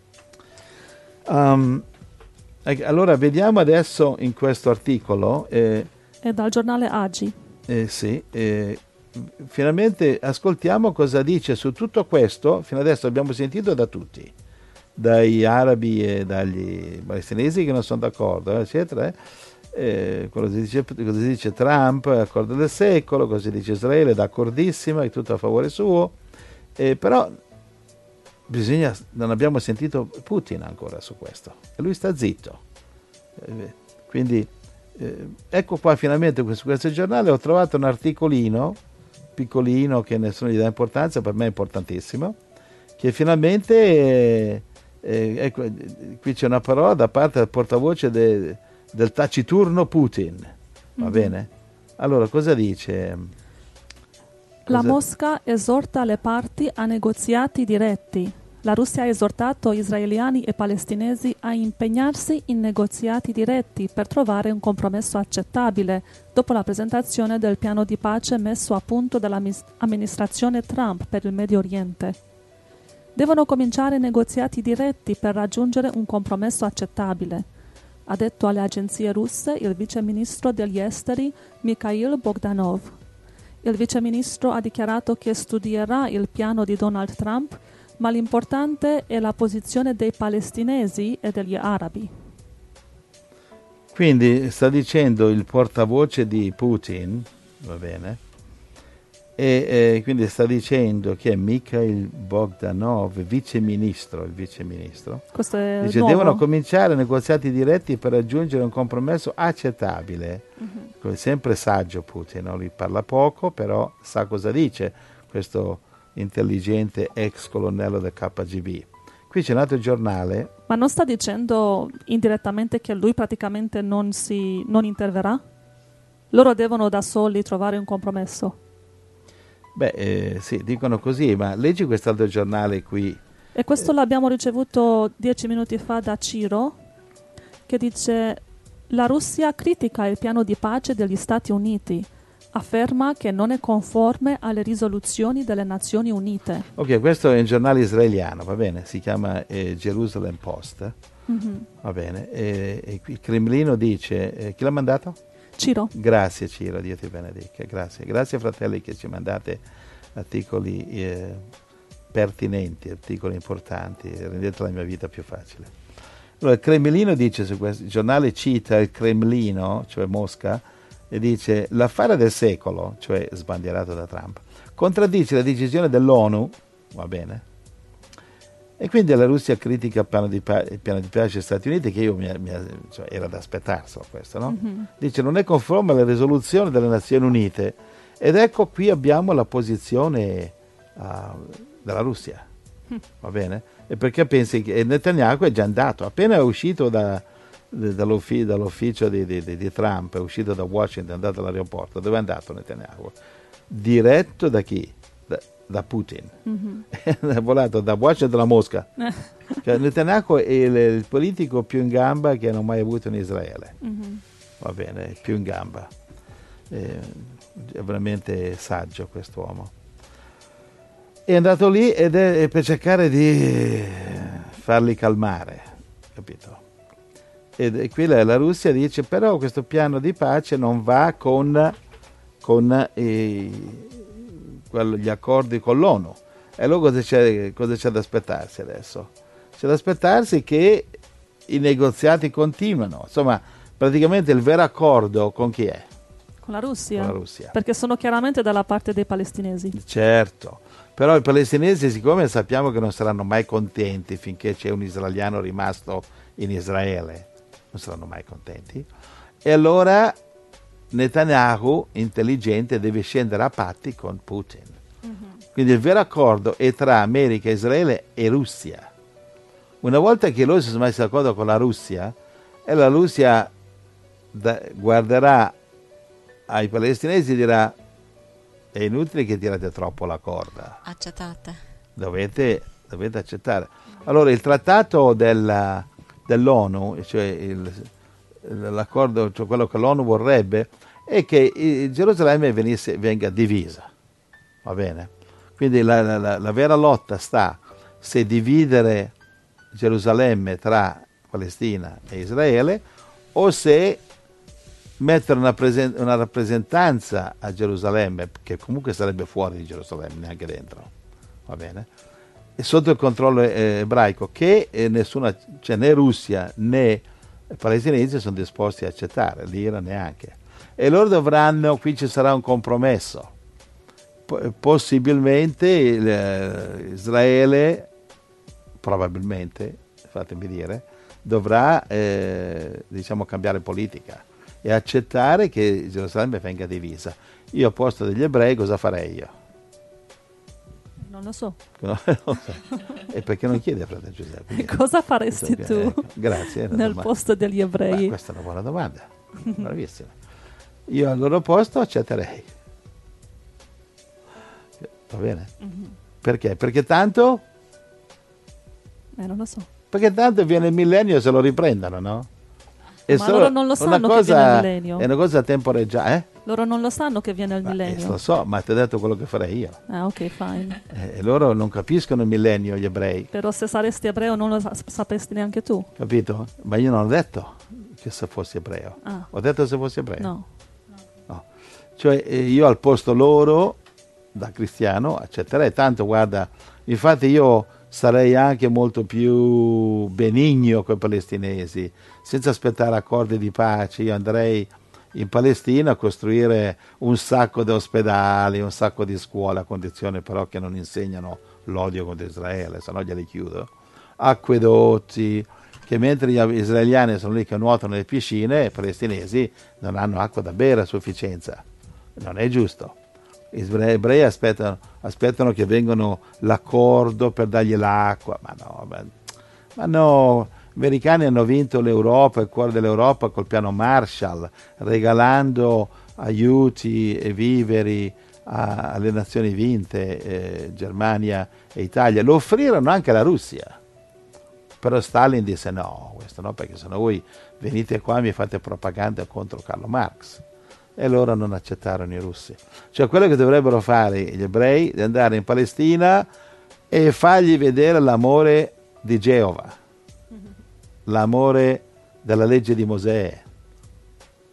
Um, allora vediamo adesso in questo articolo. Eh, È dal giornale Agi. eh, sì, eh, finalmente ascoltiamo cosa dice su tutto questo. Fino adesso abbiamo sentito da tutti, dagli arabi e dagli palestinesi che non sono d'accordo, eccetera. Eh. Eh, cosa, dice, cosa dice Trump, accordo del secolo, cosa dice Israele, d'accordissima, è tutto a favore suo. Eh, però bisogna, non abbiamo sentito Putin ancora su questo e lui sta zitto. Eh, quindi eh, ecco qua finalmente su questo giornale ho trovato un articolino piccolino che nessuno gli dà importanza, per me è importantissimo, che finalmente eh, eh, ecco, qui c'è una parola da parte del portavoce de, del taciturno Putin, va mm-hmm. bene? Allora cosa dice? La Cosa... Mosca esorta le parti a negoziati diretti. La Russia ha esortato israeliani e palestinesi a impegnarsi in negoziati diretti per trovare un compromesso accettabile dopo la presentazione del piano di pace messo a punto dall'amministrazione Trump per il Medio Oriente. Devono cominciare negoziati diretti per raggiungere un compromesso accettabile, ha detto alle agenzie russe il vice ministro degli esteri Mikhail Bogdanov. Il vice ministro ha dichiarato che studierà il piano di Donald Trump, ma l'importante è la posizione dei palestinesi e degli arabi. Quindi sta dicendo il portavoce di Putin, va bene, e eh, quindi sta dicendo che è Mikhail Bogdanov, vice ministro, il vice ministro. Questo è dice nuovo. Devono cominciare negoziati diretti per raggiungere un compromesso accettabile. Uh-huh. Sempre saggio Putin, no? Lui parla poco, però sa cosa dice questo intelligente ex colonnello del K G B. Qui c'è un altro giornale. Ma non sta dicendo indirettamente che lui praticamente non si non interverrà? Loro devono da soli trovare un compromesso. Beh, eh, sì, dicono così, ma leggi quest'altro giornale qui. E questo eh. l'abbiamo ricevuto dieci minuti fa da Ciro, che dice: la Russia critica il piano di pace degli Stati Uniti. Afferma che non è conforme alle risoluzioni delle Nazioni Unite. Ok, questo è un giornale israeliano, va bene? Si chiama eh, Jerusalem Post, mm-hmm. va bene? E, e il Cremlino dice, eh, chi l'ha mandato? Ciro. Grazie Ciro, Dio ti benedica, grazie. Grazie fratelli che ci mandate articoli eh, pertinenti, articoli importanti, rendete la mia vita più facile. Allora, il Cremlino dice su questo, il giornale cita il Cremlino, cioè Mosca, e dice l'affare del secolo, cioè sbandierato da Trump, contraddice la decisione dell'ONU, va bene, e quindi la Russia critica il piano di, pa- il piano di pace degli Stati Uniti, che io mi, mi, cioè, era da aspettarselo questo, no? Mm-hmm. Dice non è conforme alle risoluzioni delle Nazioni Unite, ed ecco qui abbiamo la posizione uh, della Russia, mm. va bene? E perché pensi che Netanyahu è già andato, appena è uscito da, dall'ufficio, dall'ufficio di, di, di Trump, è uscito da Washington, è andato all'aeroporto, dove è andato Netanyahu? Diretto da chi? Da, da Putin, mm-hmm. è volato da Washington a Mosca. Cioè, Netanyahu è il, il politico più in gamba che hanno mai avuto in Israele, mm-hmm. va bene, più in gamba, è, è veramente saggio quest'uomo. È andato lì ed è, è per cercare di farli calmare, capito? Ed, e qui la, la Russia dice però questo piano di pace non va con, con i, quello, gli accordi con l'ONU. E allora cosa c'è, cosa c'è da aspettarsi adesso? C'è da aspettarsi che i negoziati continuano. Insomma, praticamente il vero accordo con chi è? Con la Russia. Con la Russia. Perché sono chiaramente dalla parte dei palestinesi. Certo. Però i palestinesi, siccome sappiamo che non saranno mai contenti finché c'è un israeliano rimasto in Israele, non saranno mai contenti, e allora Netanyahu, intelligente, deve scendere a patti con Putin. Mm-hmm. Quindi il vero accordo è tra America, Israele e Russia. Una volta che loro si sono messi d'accordo con la Russia, e la Russia da, guarderà ai palestinesi e dirà: è inutile che tirate troppo la corda. Accettate. Dovete, dovete accettare. Allora il trattato della, dell'ONU, cioè il, l'accordo, cioè quello che l'ONU vorrebbe, è che Gerusalemme venisse, venga divisa. Va bene? Quindi la, la, la vera lotta sta se dividere Gerusalemme tra Palestina e Israele o se mettere una, presen- una rappresentanza a Gerusalemme, che comunque sarebbe fuori di Gerusalemme, neanche dentro, va bene? E sotto il controllo eh, ebraico, che eh, nessuna, cioè né Russia né i palestinesi sono disposti a accettare, l'Iran neanche. E loro dovranno, qui ci sarà un compromesso. P- possibilmente il, eh, Israele, probabilmente, fatemi dire, dovrà eh, diciamo cambiare politica e accettare che Gerusalemme venga divisa. Io a posto degli ebrei cosa farei io? Non lo so. No, non so. E perché non chiede a fratello Giuseppe? Cosa faresti tu ecco, grazie, nel domanda. posto degli ebrei? Beh, questa è una buona domanda, bravissima. Io al loro posto accetterei. Va bene? Mm-hmm. Perché? Perché tanto? Eh, non lo so. Perché tanto viene il millennio e se lo riprendono, no? E ma loro non lo sanno cosa, che viene il millennio. È una cosa temporeggiale, eh? Loro non lo sanno che viene il ma, millennio. Eh, lo so, ma ti ho detto quello che farei io. Ah, ok, fine. Eh, e loro non capiscono il millennio, gli ebrei. Però se saresti ebreo non lo sa- sapesti neanche tu. Capito? Ma io non ho detto che se fossi ebreo. Ah. Ho detto se fossi ebreo? No. No. Cioè eh, io al posto loro, da cristiano, accetterei. Tanto, guarda, infatti io sarei anche molto più benigno con i palestinesi, senza aspettare accordi di pace. Io andrei in Palestina a costruire un sacco di ospedali, un sacco di scuole, a condizione però che non insegnano l'odio contro Israele, se no glieli chiudo. Acquedotti, che mentre gli israeliani sono lì che nuotano nelle piscine, i palestinesi non hanno acqua da bere a sufficienza. Non è giusto. Gli ebrei aspettano, aspettano che vengano l'accordo per dargli l'acqua, ma no, beh, ma no, gli americani hanno vinto l'Europa, il cuore dell'Europa col piano Marshall, regalando aiuti e viveri a, alle nazioni vinte, eh, Germania e Italia. Lo offrirono anche alla Russia, però Stalin disse no, questo no, perché se no voi venite qua e mi fate propaganda contro Carlo Marx. E loro non accettarono i russi. Cioè quello che dovrebbero fare gli ebrei è andare in Palestina e fargli vedere l'amore di Geova, l'amore della legge di Mosè,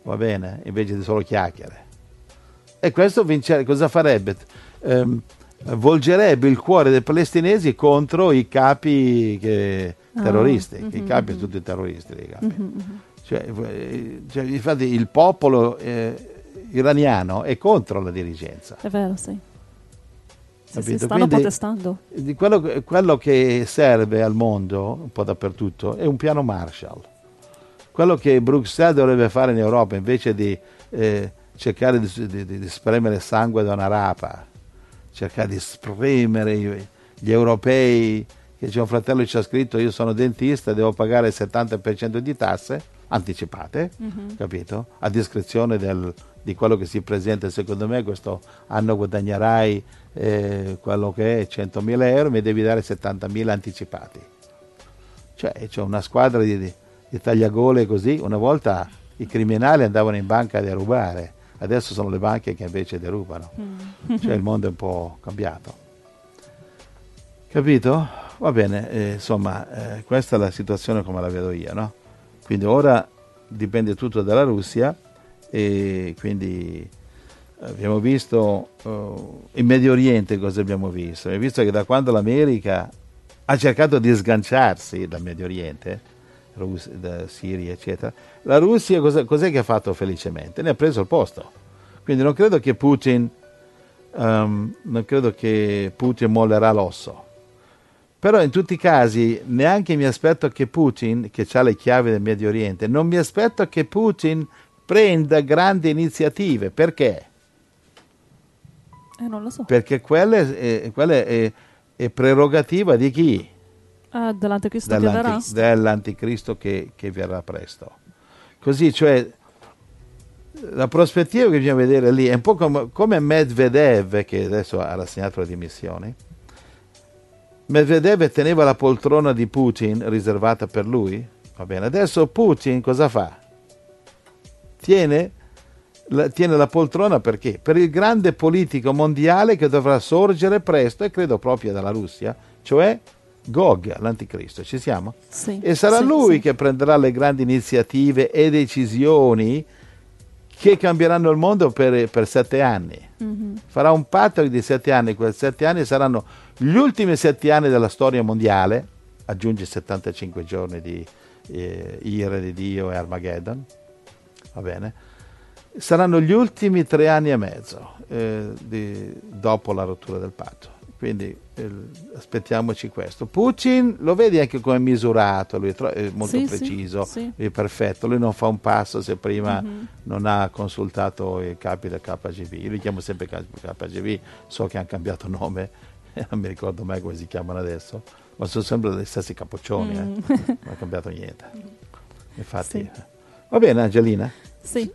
va bene, invece di solo chiacchiere. E questo vince, cosa farebbe? Ehm, volgerebbe il cuore dei palestinesi contro i capi che, terroristi, oh, mm-hmm, i capi mm-hmm. tutti terroristi. I capi. Mm-hmm. Cioè, cioè, infatti il popolo eh, iraniano è contro la dirigenza. È vero, sì. Sì, sì, stanno Quindi, protestando. Di quello, quello che serve al mondo, un po' dappertutto, è un piano Marshall. Quello che Bruxelles dovrebbe fare in Europa, invece di eh, cercare di, di, di spremere sangue da una rapa, cercare di spremere gli europei, che c'è un fratello che ci ha scritto: io sono dentista, devo pagare il settanta per cento di tasse anticipate, mm-hmm. capito? A discrezione del, di quello che si presenta. Secondo me questo anno guadagnerai eh, quello che è centomila euro, mi devi dare settantamila anticipati. Cioè c'è una squadra di, di, di tagliagole così. Una volta i criminali andavano in banca a derubare, adesso sono le banche che invece derubano. Mm. Cioè il mondo è un po' cambiato, capito? Va bene, eh, insomma eh, questa è la situazione come la vedo io, no? Quindi ora dipende tutto dalla Russia, e quindi abbiamo visto uh, in Medio Oriente cosa abbiamo visto. Abbiamo visto che da quando l'America ha cercato di sganciarsi dal Medio Oriente, Rus- da Siria eccetera, la Russia cosa, cos'è che ha fatto felicemente? Ne ha preso il posto. Quindi non credo che Putin um, non credo che Putin mollerà l'osso. Però in tutti i casi neanche mi aspetto che Putin, che ha le chiavi del Medio Oriente, non mi aspetto che Putin prenda grandi iniziative. Perché? Eh, non lo so. Perché quella è, quella è, è prerogativa di chi? Ah, dell'anticristo Dell'anti, che verrà? Dell'anticristo che, che verrà presto. Così, cioè, la prospettiva che bisogna vedere lì è un po' come, come Medvedev, che adesso ha rassegnato le dimissioni. Medvedev teneva la poltrona di Putin riservata per lui, va bene. Adesso Putin cosa fa? Tiene la, tiene la poltrona perché? Per il grande politico mondiale che dovrà sorgere presto, e credo proprio dalla Russia, cioè Gog, l'anticristo. Ci siamo? Sì, e sarà sì, lui sì. che prenderà le grandi iniziative e decisioni che cambieranno il mondo per, per sette anni. Mm-hmm. Farà un patto di sette anni. Quei sette anni saranno gli ultimi sette anni della storia mondiale, aggiunge settantacinque giorni di eh, ira di Dio e Armageddon, va bene? Saranno gli ultimi tre anni e mezzo eh, di, dopo la rottura del patto. Quindi eh, aspettiamoci questo. Putin lo vedi anche come misurato, lui è, tro- è molto sì, preciso, sì, sì. È perfetto, lui non fa un passo se prima mm-hmm. non ha consultato i capi del K G B. Io li chiamo sempre K G B, so che hanno cambiato nome, non mi ricordo mai come si chiamano adesso, ma sono sempre gli stessi capoccioni, mm. eh. non è cambiato niente. Infatti, sì. Va bene, Angelina? Sì.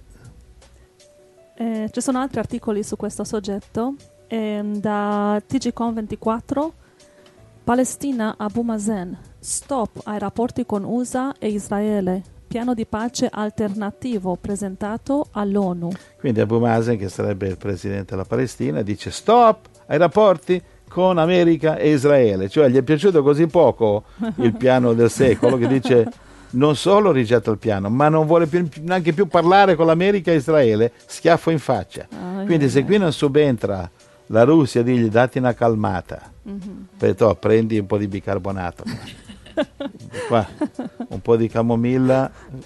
Eh, ci sono altri articoli su questo soggetto. Eh, da T G Com ventiquattro, Palestina, Abu Mazen, stop ai rapporti con U S A e Israele, piano di pace alternativo presentato all'ONU. Quindi Abu Mazen, che sarebbe il presidente della Palestina, dice stop ai rapporti con America e Israele. Cioè gli è piaciuto così poco il piano del secolo che dice non solo rigetta il piano, ma non vuole più, neanche più parlare con l'America e Israele, schiaffo in faccia. Oh, Quindi yeah. se qui non subentra la Russia, digli dati una calmata, mm-hmm. Perché, prendi un po' di bicarbonato, qua, un po' di camomilla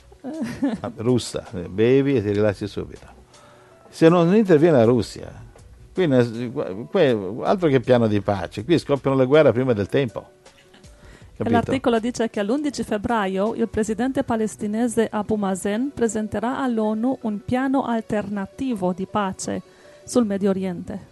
russa, bevi e ti rilassi subito. Se non interviene la Russia, qui, qui altro che piano di pace, qui scoppiano le guerre prima del tempo. Capito? L'articolo dice che l'undici febbraio il presidente palestinese Abu Mazen presenterà all'ONU un piano alternativo di pace sul Medio Oriente.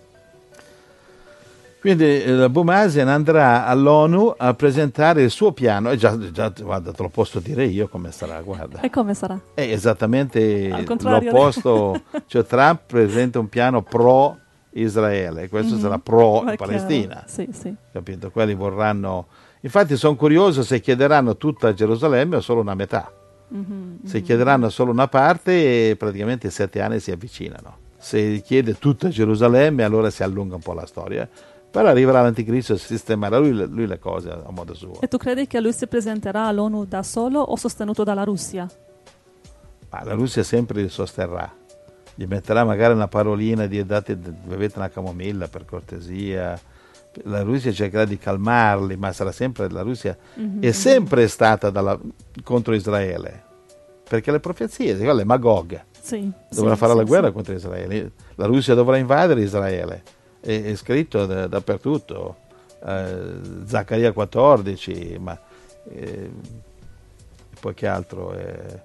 Quindi Abu Mazen andrà all'ONU a presentare il suo piano, e già, già guarda, te lo posso dire io come sarà, guarda. E come sarà? È esattamente l'opposto, cioè Trump presenta un piano pro Israele, questo mm-hmm. sarà pro Palestina. Sì, sì. Capito? Quelli vorranno. Infatti sono curioso se chiederanno tutta Gerusalemme o solo una metà. Mm-hmm. Se chiederanno solo una parte, praticamente i sette anni si avvicinano. Se chiede tutta Gerusalemme, allora si allunga un po' la storia. Però arriverà l'anticristo e sistemerà lui, lui le cose a modo suo. E tu credi che lui si presenterà all'ONU da solo o sostenuto dalla Russia? Ma la Russia sempre li sosterrà, gli metterà magari una parolina di date, bevete una camomilla per cortesia. La Russia cercherà di calmarli, ma sarà sempre la Russia mm-hmm. è sempre stata dalla, contro Israele, perché le profezie, quelle Magog sì, dovrà sì, fare sì, la guerra sì. contro Israele, la Russia dovrà invadere Israele, è, è scritto da, dappertutto, eh, Zaccaria quattordici, ma eh, poi che altro è,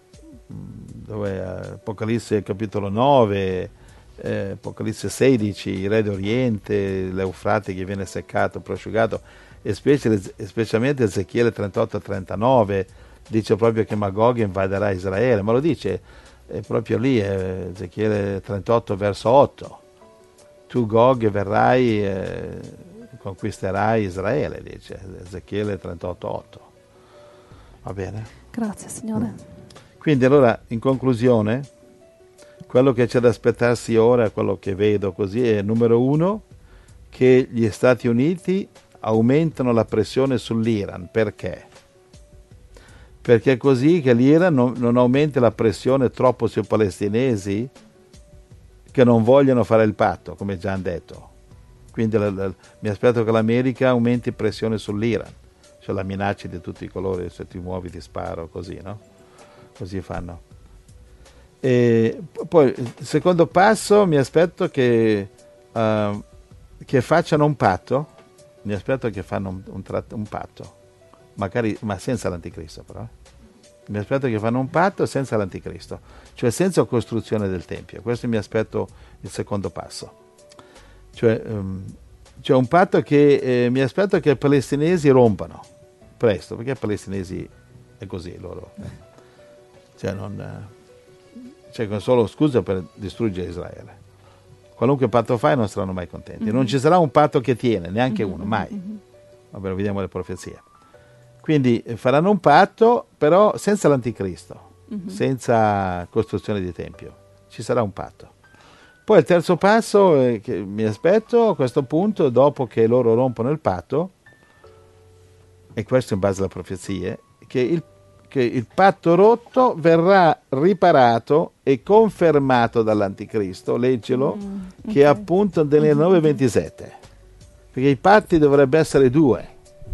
dove Apocalisse capitolo nove, eh, Apocalisse sedici, il re d'Oriente, l'Eufrate che viene seccato, prosciugato, e specie, specialmente Ezechiele trentotto trentanove dice proprio che Magog invaderà Israele, ma lo dice è proprio lì, eh, Ezechiele trentotto verso otto, tu Gog verrai, eh, conquisterai Israele, dice Ezechiele trentotto otto. Va bene? Grazie Signore. Quindi allora, in conclusione, quello che c'è da aspettarsi ora, quello che vedo così, è numero uno, che gli Stati Uniti aumentano la pressione sull'Iran. Perché? Perché è così che l'Iran non, non aumenti la pressione troppo sui palestinesi che non vogliono fare il patto, come già hanno detto. Quindi la, la, mi aspetto che l'America aumenti pressione sull'Iran, cioè la minaccia di tutti i colori, se ti muovi ti sparo, così, no? Così fanno. E poi il secondo passo, mi aspetto che, uh, che facciano un patto, mi aspetto che fanno un, un, trat- un patto, magari, ma senza l'anticristo però. Mi aspetto che fanno un patto senza l'anticristo, cioè senza costruzione del Tempio. Questo mi aspetto il secondo passo. Cioè, um, cioè un patto che eh, mi aspetto che i palestinesi rompano presto, perché i palestinesi è così loro. Eh. Cioè, non, cioè solo scusa per distruggere Israele. Qualunque patto fai non saranno mai contenti. Mm-hmm. Non ci sarà un patto che tiene, neanche mm-hmm. uno, mai. Mm-hmm. Vabbè, vediamo le profezie. Quindi faranno un patto, però senza l'anticristo, mm-hmm. senza costruzione di tempio. Ci sarà un patto. Poi il terzo passo eh, che mi aspetto a questo punto, dopo che loro rompono il patto, e questo in base alle profezie, che il che il patto rotto verrà riparato e confermato dall'anticristo, leggelo, mm, okay. che è appunto nel nove ventisette, perché i patti dovrebbero essere due,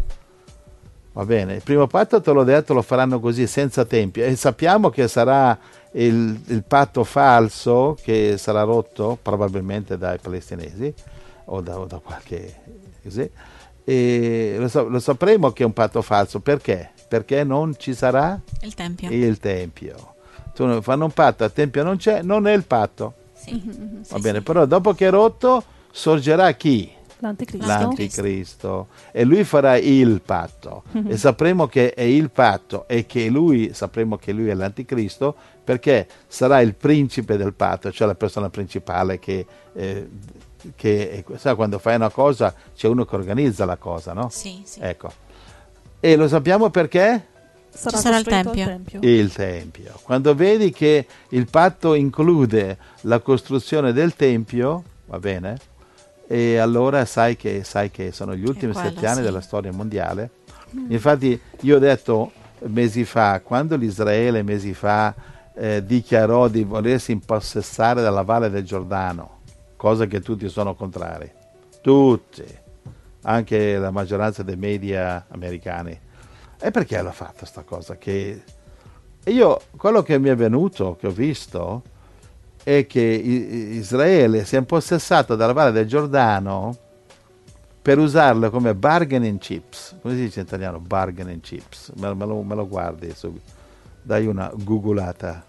va bene, il primo patto te l'ho detto lo faranno così senza tempio, e sappiamo che sarà il, il patto falso che sarà rotto probabilmente dai palestinesi o da, o da qualche così, e lo, so, lo sapremo che è un patto falso. Perché? Perché non ci sarà il tempio. Il tempio. Tu fanno un patto, il tempio non c'è, non è il patto. Sì. Va sì, bene, sì. però dopo che è rotto sorgerà chi? L'anticristo. L'anticristo. E lui farà il patto. Mm-hmm. E sapremo che è il patto e che lui, sapremo che lui è l'anticristo, perché sarà il principe del patto, cioè la persona principale che... Eh, che sai, quando fai una cosa c'è uno che organizza la cosa, no? Sì, sì. Ecco. E lo sappiamo perché? Sarà, Ci sarà il tempio. tempio. tempio. Il tempio. Quando vedi che il patto include la costruzione del tempio, va bene? E allora sai che, sai che sono gli ultimi quello, sette anni sì. della storia mondiale. Mm. Infatti io ho detto mesi fa, quando l'Israele mesi fa eh, dichiarò di volersi impossessare dalla Valle del Giordano, cosa che tutti sono contrari, tutti, anche la maggioranza dei media americani. E perché l'ha fatta sta cosa? Che io, quello che mi è venuto, che ho visto, è che Israele si è impossessato dalla Valle del Giordano per usarlo come bargaining chips. Come si dice in italiano? Bargaining chips. Me, me, lo, me lo guardi, su, dai una googolata,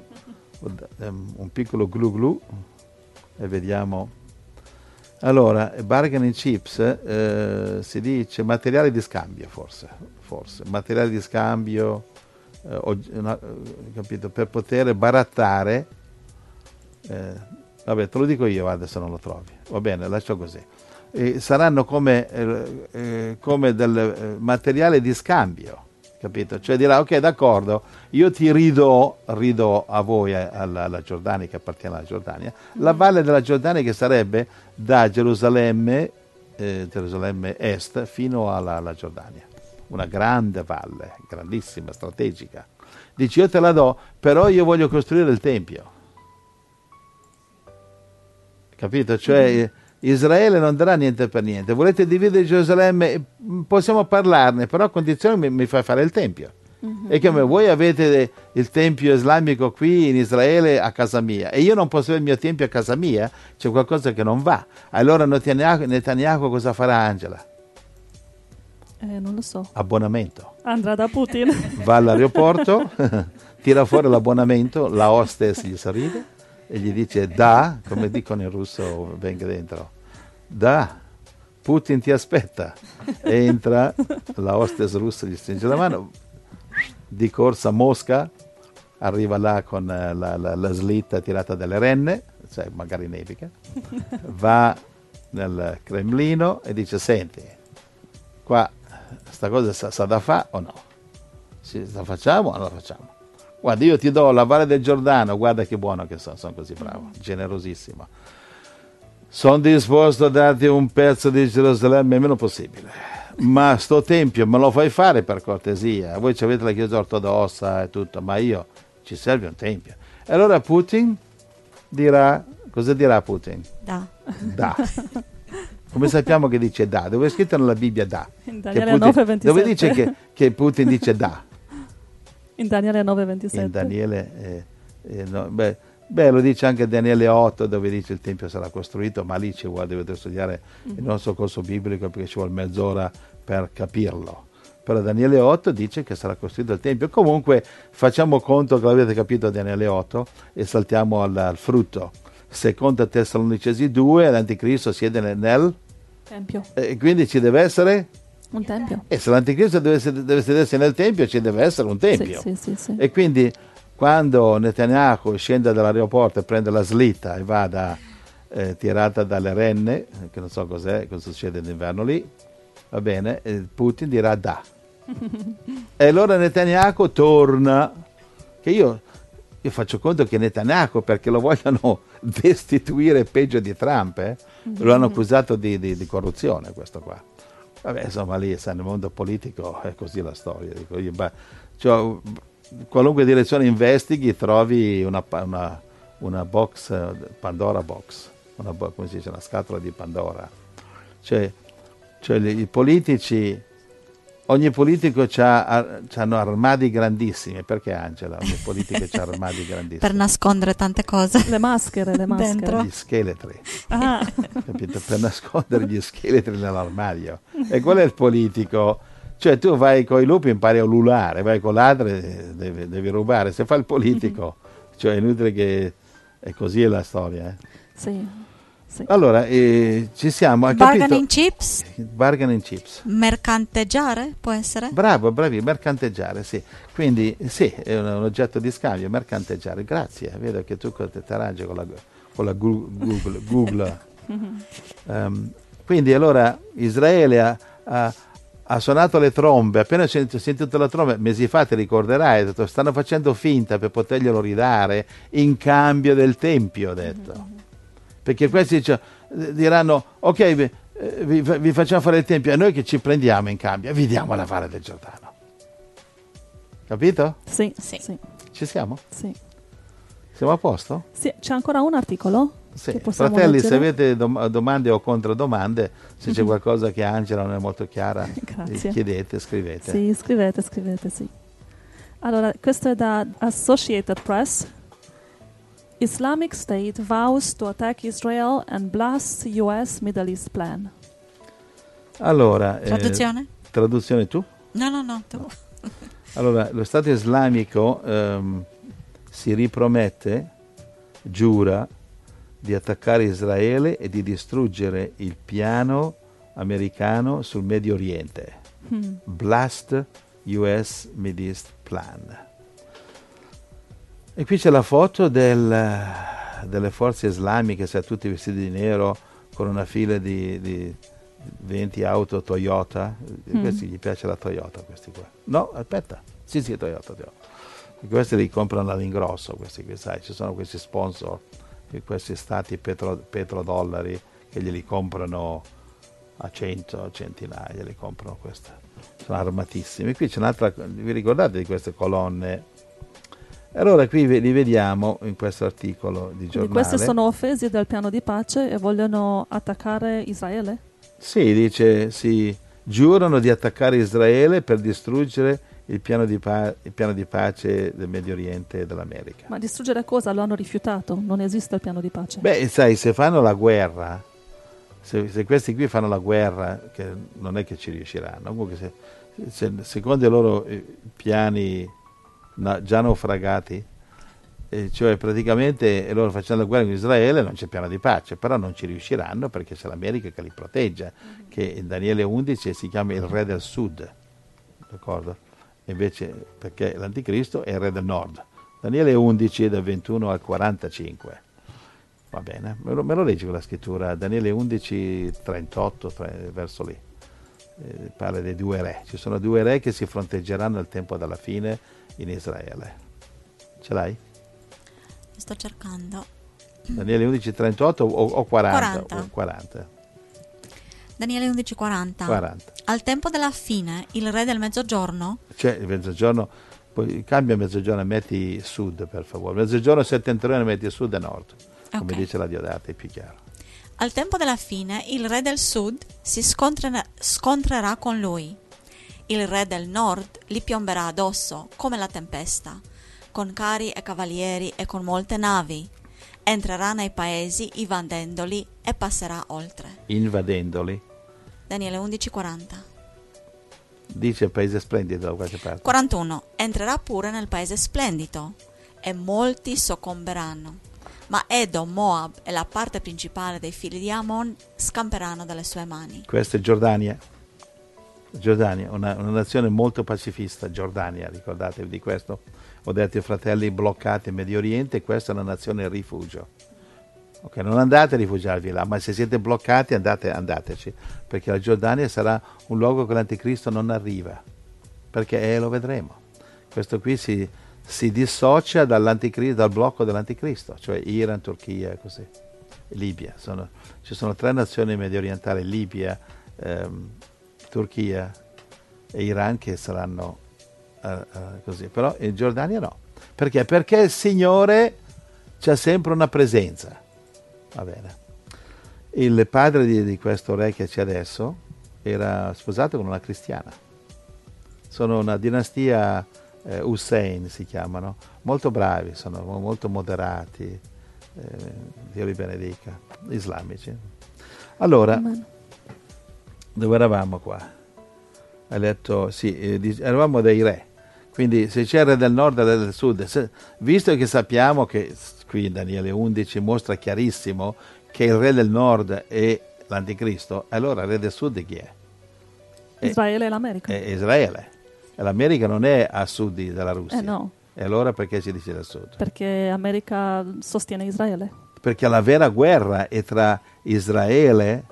un piccolo glu glu e vediamo. Allora, bargaining chips eh, si dice materiale di scambio, forse, forse materiale di scambio, eh, una, capito, per poter barattare. Eh, vabbè, te lo dico io adesso, non lo trovi. Va bene, lascio così. E saranno come, eh, eh, come del eh, materiale di scambio, capito? Cioè dirà, ok, d'accordo, io ti ridò, ridò a voi, alla, alla Giordania, che appartiene alla Giordania, mm. la valle della Giordania, che sarebbe da Gerusalemme, eh, Gerusalemme Est, fino alla, alla Giordania. Una grande valle, grandissima, strategica. Dice io te la do, però io voglio costruire il Tempio. Capito? Cioè mm. Israele non darà niente per niente. Volete dividere Gerusalemme? Possiamo parlarne, però a condizione mi, mi fai fare il Tempio. Mm-hmm. E come voi avete il Tempio islamico qui in Israele a casa mia e io non posso avere il mio Tempio a casa mia, c'è qualcosa che non va. Allora Netanyahu, Netanyahu cosa farà, Angela? Eh, non lo so. Abbonamento. Andrà da Putin. Va all'aeroporto, tira fuori l'abbonamento, la hostess gli sorride e gli dice da, come dicono in russo, venga dentro, da, Putin ti aspetta. Entra, la hostess russa gli stringe la mano, di corsa a Mosca, arriva là con la, la, la slitta tirata dalle renne, cioè magari nevica, va nel Cremlino e dice senti, qua sta cosa sa, sa da fa o no? Sì, la facciamo o non la facciamo? Guarda, io ti do la Valle del Giordano, guarda che buono che sono, sono così bravo, generosissimo. Sono disposto a darti un pezzo di Gerusalemme il meno possibile, ma sto tempio me lo fai fare per cortesia? Voi avete la chiesa ortodossa e tutto, ma io ci serve un tempio. E allora Putin dirà, cosa dirà Putin? Da. Da. Come sappiamo che dice da? Dove è scritto nella Bibbia da? In Daniele Putin, nove ventisette. dove dice che, che Putin dice da? In Daniele nove ventisette. In Daniele, eh, eh, no, beh, beh, lo dice anche Daniele otto, dove dice il Tempio sarà costruito, ma lì ci vuole, dovete studiare mm-hmm. il nostro corso biblico perché ci vuole mezz'ora per capirlo. Però Daniele otto dice che sarà costruito il Tempio. Comunque facciamo conto che l'avete capito Daniele otto e saltiamo al, al frutto. Seconda Tessalonicesi due, l'anticristo siede nel, nel Tempio. E quindi ci deve essere un tempio. E se l'anticristo deve, deve sedersi nel tempio, ci deve essere un tempio. Sì, sì, sì, sì. E quindi quando Netanyahu scende dall'aeroporto e prende la slitta e va da, eh, tirata dalle renne, che non so cos'è, cosa succede d'inverno lì, va bene, e Putin dirà da. E allora Netanyahu torna, che io, io faccio conto che Netanyahu, perché lo vogliono destituire peggio di Trump, eh? Lo hanno accusato di, di, di corruzione questo qua. Vabbè, insomma, lì sa, nel mondo politico è così la storia. Dico io, beh, cioè, qualunque direzione investighi trovi una, una, una box, Pandora box, una, come si dice, una scatola di Pandora. Cioè, cioè i politici, ogni politico ha armadi grandissimi. Perché Angela? Ogni politico ha armadi grandissimi. Per nascondere tante cose. Le maschere, le maschere. Dentro. Gli scheletri. Ah. Capito? Per nascondere gli scheletri nell'armadio. E qual è il politico? Cioè tu vai con i lupi impari a ululare, vai con ladri devi, devi rubare. Se fa il politico, mm-hmm. cioè è inutile che... è così è la storia. Eh? Sì. Sì. Allora, eh, ci siamo. Ha Bargaining capito? chips? Bargaining chips. Mercanteggiare, può essere? Bravo, bravi, mercanteggiare, sì. Quindi, sì, è un, un oggetto di scambio, mercanteggiare. Grazie, vedo che tu ti arrangi con la, con la Google. Google. um, quindi, allora, Israele ha, ha, ha suonato le trombe. Appena ho sentito la tromba, mesi fa ti ricorderai, ha detto, stanno facendo finta per poterglielo ridare in cambio del Tempio, ho detto. Mm-hmm. Perché questi cioè, diranno ok vi, vi, vi facciamo fare il tempio, e noi che ci prendiamo in cambio? Vi diamo la Valle del Giordano. Capito? Sì, sì, sì. Ci siamo? Sì. Siamo a posto? Sì, c'è ancora un articolo? Sì. Che possiamo Fratelli, leggere? se avete dom- domande o controdomande, se c'è qualcosa che Angela non è molto chiara, chiedete, scrivete. Sì, scrivete, scrivete, sì. Allora, questo è da Associated Press. Islamic State vows to attack Israel and blasts U S Middle East plan. Allora, traduzione? Eh, traduzione tu? No, no, no, tu. Allora, lo Stato islamico ehm, si ripromette, giura di attaccare Israele e di distruggere il piano americano sul Medio Oriente. Hmm. Blast U S Middle East plan. E qui c'è la foto del, delle forze islamiche, sai, tutti vestiti di nero, con una fila di, di venti auto Toyota. Mm. Questi gli piace la Toyota, questi qua. No, aspetta. Sì, sì, Toyota. Toyota. Questi li comprano all'ingrosso, questi qui, sai, ci sono questi sponsor, questi stati petro, petrodollari che glieli comprano a cento, centinaia li comprano queste, sono armatissimi. Qui c'è un'altra, vi ricordate di queste colonne? Allora qui li vediamo in questo articolo di giornale. Quindi questi sono offesi del piano di pace e vogliono attaccare Israele? Sì, dice, si giurano di attaccare Israele per distruggere il piano di, pa- il piano di pace del Medio Oriente e dell'America. Ma distruggere cosa? Lo hanno rifiutato, non esiste il piano di pace. Beh, sai, se fanno la guerra, se, se questi qui fanno la guerra, che non è che ci riusciranno, comunque se, se, secondo i loro eh, piani na, già naufragati, eh, cioè praticamente loro facendo la guerra con Israele non c'è piano di pace, però non ci riusciranno perché c'è l'America che li protegge, mm-hmm. che in Daniele undici si chiama il re del sud, d'accordo? Invece perché l'anticristo è il re del nord. Daniele undici dal ventuno al quarantacinque. Va bene, me lo, me lo leggi con la scrittura, Daniele undici, trentotto, tre, verso lì. Eh, parla dei due re. Ci sono due re che si fronteggeranno al tempo della fine in Israele. Ce l'hai? Sto cercando. Daniele undici, trentotto o, o quaranta? quaranta. O quaranta. Daniele undici, quaranta. quaranta. Al tempo della fine, il re del mezzogiorno... Cioè, il mezzogiorno, poi cambia mezzogiorno e metti sud, per favore. Mezzogiorno settentrione metti sud e nord. Come Okay. dice la Diodata, è più chiaro. Al tempo della fine, il re del sud si scontrerà, scontrerà con lui. Il re del nord gli piomberà addosso come la tempesta, con carri e cavalieri e con molte navi. Entrerà nei paesi invadendoli e passerà oltre. Invadendoli. Daniele undici, quaranta. Dice paese splendido da qualche parte. quarantuno. Entrerà pure nel paese splendido e molti soccomberanno. Ma Edom, Moab e la parte principale dei figli di Ammon scamperanno dalle sue mani. Questa è Giordania. Giordania, una, una nazione molto pacifista, Giordania, ricordatevi di questo. Ho detto ai fratelli bloccati in Medio Oriente, questa è una nazione rifugio. Ok, non andate a rifugiarvi là, ma se siete bloccati andate, andateci, perché la Giordania sarà un luogo che l'anticristo non arriva, perché eh, lo vedremo. Questo qui si... si dissocia dall'anticristo, dal blocco dell'anticristo, cioè Iran, Turchia e così, Libia. Sono, ci sono tre nazioni medio orientali, Libia, ehm, Turchia e Iran, che saranno uh, uh, così, però in Giordania no. Perché? Perché il Signore c'ha sempre una presenza. Va bene. Il padre di, di questo re che c'è adesso era sposato con una cristiana. Sono una dinastia... Eh, Hussein si chiamano, molto bravi, sono molto moderati, eh, Dio li benedica, islamici. Allora, Amen. Dove eravamo qua? Hai letto, sì, eh, di, eravamo dei re, quindi se c'è il re del nord e il re del sud, se, visto che sappiamo che qui in Daniele undici mostra chiarissimo che il re del nord è l'anticristo, allora il re del sud chi è? Israele e l'America. È Israele. L'America non è a sud della Russia. Eh no. E allora perché si dice da sud? Perché America sostiene Israele. Perché la vera guerra è tra Israele,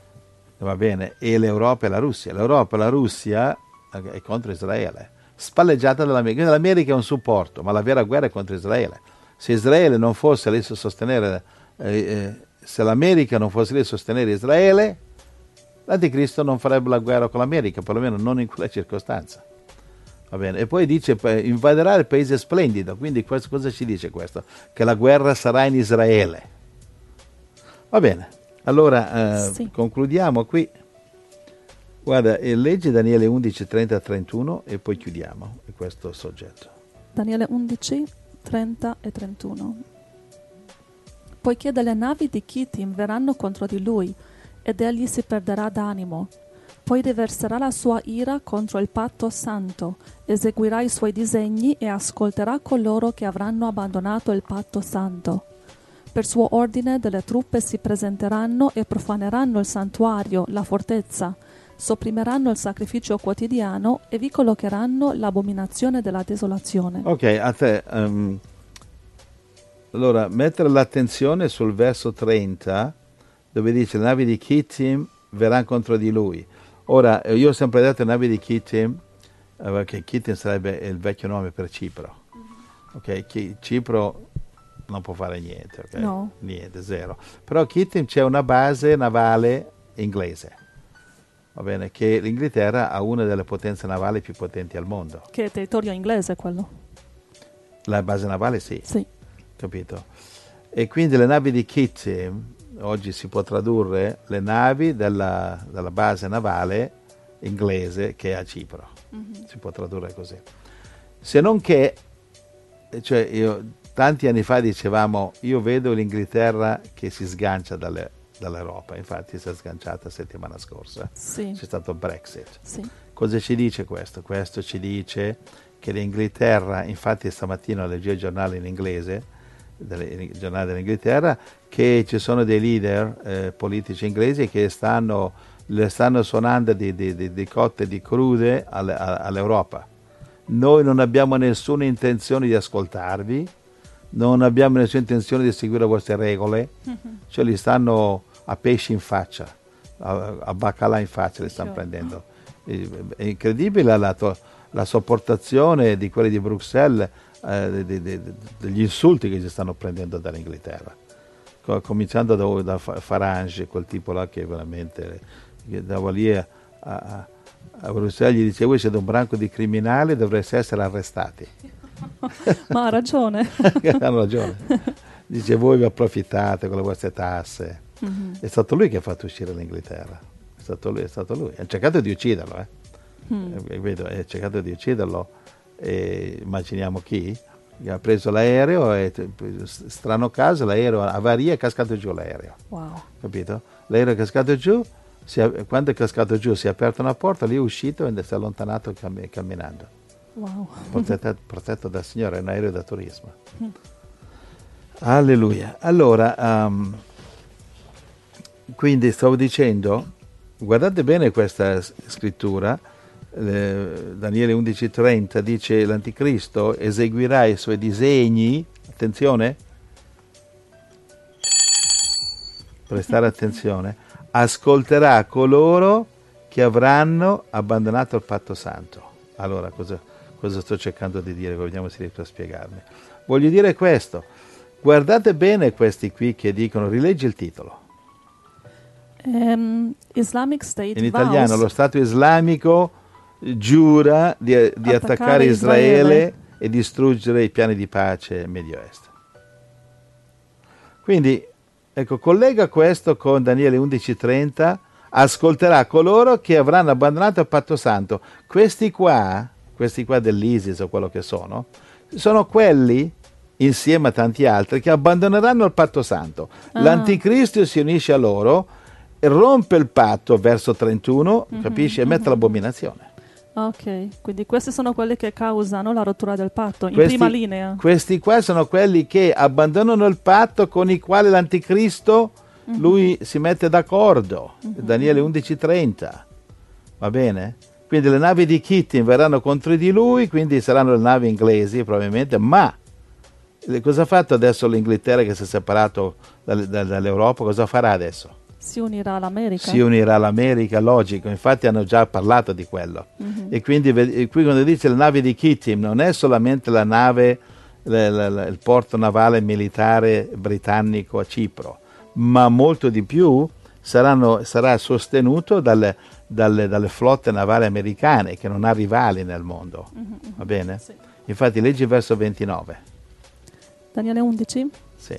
va bene, e l'Europa e la Russia. L'Europa e la Russia è contro Israele, spalleggiata dall'America. L'America è un supporto, ma la vera guerra è contro Israele. Se Israele non fosse lì a sostenere, eh, eh, se l'America non fosse lì a sostenere Israele, l'anticristo non farebbe la guerra con l'America, perlomeno non in quella circostanza. Va bene. E poi dice invaderà il paese splendido, quindi questo, cosa ci dice questo? Che la guerra sarà in Israele. Va bene, allora eh, sì. concludiamo qui. Guarda, eh, leggi Daniele undici, trenta a trentuno e poi chiudiamo questo soggetto. Daniele undici, trenta e trentuno. Poiché delle navi di Chittim verranno contro di lui, ed egli si perderà d'animo. Poi riverserà la sua ira contro il patto santo, eseguirà i suoi disegni e ascolterà coloro che avranno abbandonato il patto santo. Per suo ordine delle truppe si presenteranno e profaneranno il santuario, la fortezza, sopprimeranno il sacrificio quotidiano e vi collocheranno l'abominazione della desolazione. Ok, a te. Um, allora, mettere l'attenzione sul verso trenta, dove dice le navi di Chittim verranno contro di lui. Ora, io ho sempre detto navi di Chittim, eh, che Chittim sarebbe il vecchio nome per Cipro. Ok, Chi, Cipro non può fare niente, okay? No. Niente, zero. Però a Chittim c'è una base navale inglese, va bene, che l'Inghilterra ha una delle potenze navali più potenti al mondo. Che è territorio inglese quello. La base navale sì, Sì. capito? E quindi le navi di Kittim, oggi si può tradurre le navi della, della base navale inglese che è a Cipro, mm-hmm. si può tradurre così. Se non che, cioè io tanti anni fa dicevamo, io vedo l'Inghilterra che si sgancia dalle, dall'Europa, infatti si è sganciata settimana scorsa, sì. c'è stato il Brexit. Sì. Cosa ci dice questo? Questo ci dice che l'Inghilterra, infatti stamattina leggevo il giornale in inglese, il giornale dell'Inghilterra, che ci sono dei leader eh, politici inglesi che stanno, le stanno suonando di, di, di, di cotte e di crude alle, a, all'Europa. Noi non abbiamo nessuna intenzione di ascoltarvi, non abbiamo nessuna intenzione di seguire le vostre regole, mm-hmm. cioè li stanno a pesci in faccia, a, a baccalà in faccia li stanno sure. prendendo. È, è incredibile la, la, la sopportazione di quelli di Bruxelles, eh, de, de, de, degli insulti che ci stanno prendendo dall'Inghilterra, Co- cominciando da, da Farage, quel tipo là che veramente che dava lì a, a, a Bruxelles, gli diceva: voi siete un branco di criminali, dovreste essere arrestati. Ma ha ragione. Hanno ragione. Dice: voi vi approfittate con le vostre tasse. Mm-hmm. È stato lui che ha fatto uscire l'Inghilterra, è stato lui, è stato lui. Ha cercato di ucciderlo, eh. Mm. Eh, vedo, ha cercato di ucciderlo. E immaginiamo chi ha preso l'aereo e strano caso l'aereo avaria, è cascato giù l'aereo. Wow. Capito? L'aereo è cascato giù, si è, quando è cascato giù si è aperta una porta, lì è uscito e si è allontanato cammi, camminando. Wow. Protetto, protetto dal Signore, è un aereo da turismo. Mm. Alleluia. Allora, um, quindi stavo dicendo, guardate bene questa scrittura. Eh, Daniele undici trenta dice: l'anticristo eseguirà i suoi disegni, attenzione, prestare attenzione, ascolterà coloro che avranno abbandonato il patto santo. Allora cosa, cosa sto cercando di dire? Vediamo se riesco a spiegarmi. Voglio dire questo: guardate bene questi qui che dicono, rileggi il titolo um, Islamic State in italiano, vows. Lo Stato islamico giura di, di attaccare, attaccare Israele, Israele e distruggere i piani di pace in Medio Est. Quindi, ecco, collega questo con Daniele undici trenta, ascolterà coloro che avranno abbandonato il patto santo. Questi qua, questi qua dell'ISIS o quello che sono, sono quelli, insieme a tanti altri, che abbandoneranno il patto santo. Ah. L'anticristo si unisce a loro, rompe il patto, verso trentuno, mm-hmm, capisci, e mette mm-hmm. l'abominazione. Ok, quindi questi sono quelli che causano la rottura del patto, in questi, prima linea. Questi qua sono quelli che abbandonano il patto con i quali l'anticristo, mm-hmm. lui si mette d'accordo. Mm-hmm. Daniele undici trenta, va bene? Quindi le navi di Kittim verranno contro di lui, quindi saranno le navi inglesi probabilmente, ma cosa ha fatto adesso l'Inghilterra che si è separato dall'Europa? Cosa farà adesso? Si unirà all'America. Si unirà all'America, logico, infatti hanno già parlato di quello. Mm-hmm. E quindi e qui quando dice le navi di Kittim non è solamente la nave, le, le, le, il porto navale militare britannico a Cipro, ma molto di più saranno, sarà sostenuto dalle, dalle, dalle flotte navali americane che non ha rivali nel mondo. Mm-hmm. Va bene? Sì. Infatti leggi verso ventinove. Daniele undici? Sì.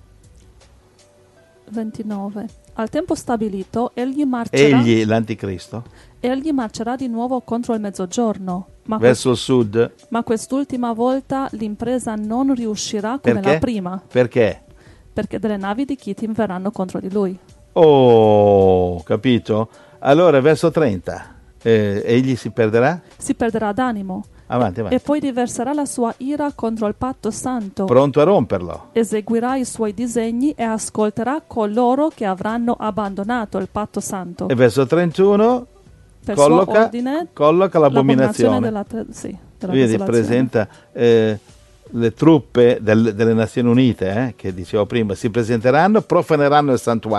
ventinove. Al tempo stabilito egli marcerà, egli, l'anticristo, egli marcerà di nuovo contro il mezzogiorno, ma verso quest- il sud. Ma quest'ultima volta l'impresa non riuscirà come Perché? la prima. Perché? Perché delle navi di Kittim verranno contro di lui. Oh, capito? Allora, verso trenta, eh, egli si perderà? Si perderà d'animo. Avanti, avanti. E poi riverserà la sua ira contro il patto santo. Pronto a romperlo. Eseguirà i suoi disegni e ascolterà coloro che avranno abbandonato il patto santo. E verso trentuno per colloca, ordine, colloca l'abominazione. l'abominazione della, sì, della Vedi, presenta eh, le truppe del, delle Nazioni Unite, eh, che dicevo prima, si presenteranno, profaneranno il santuario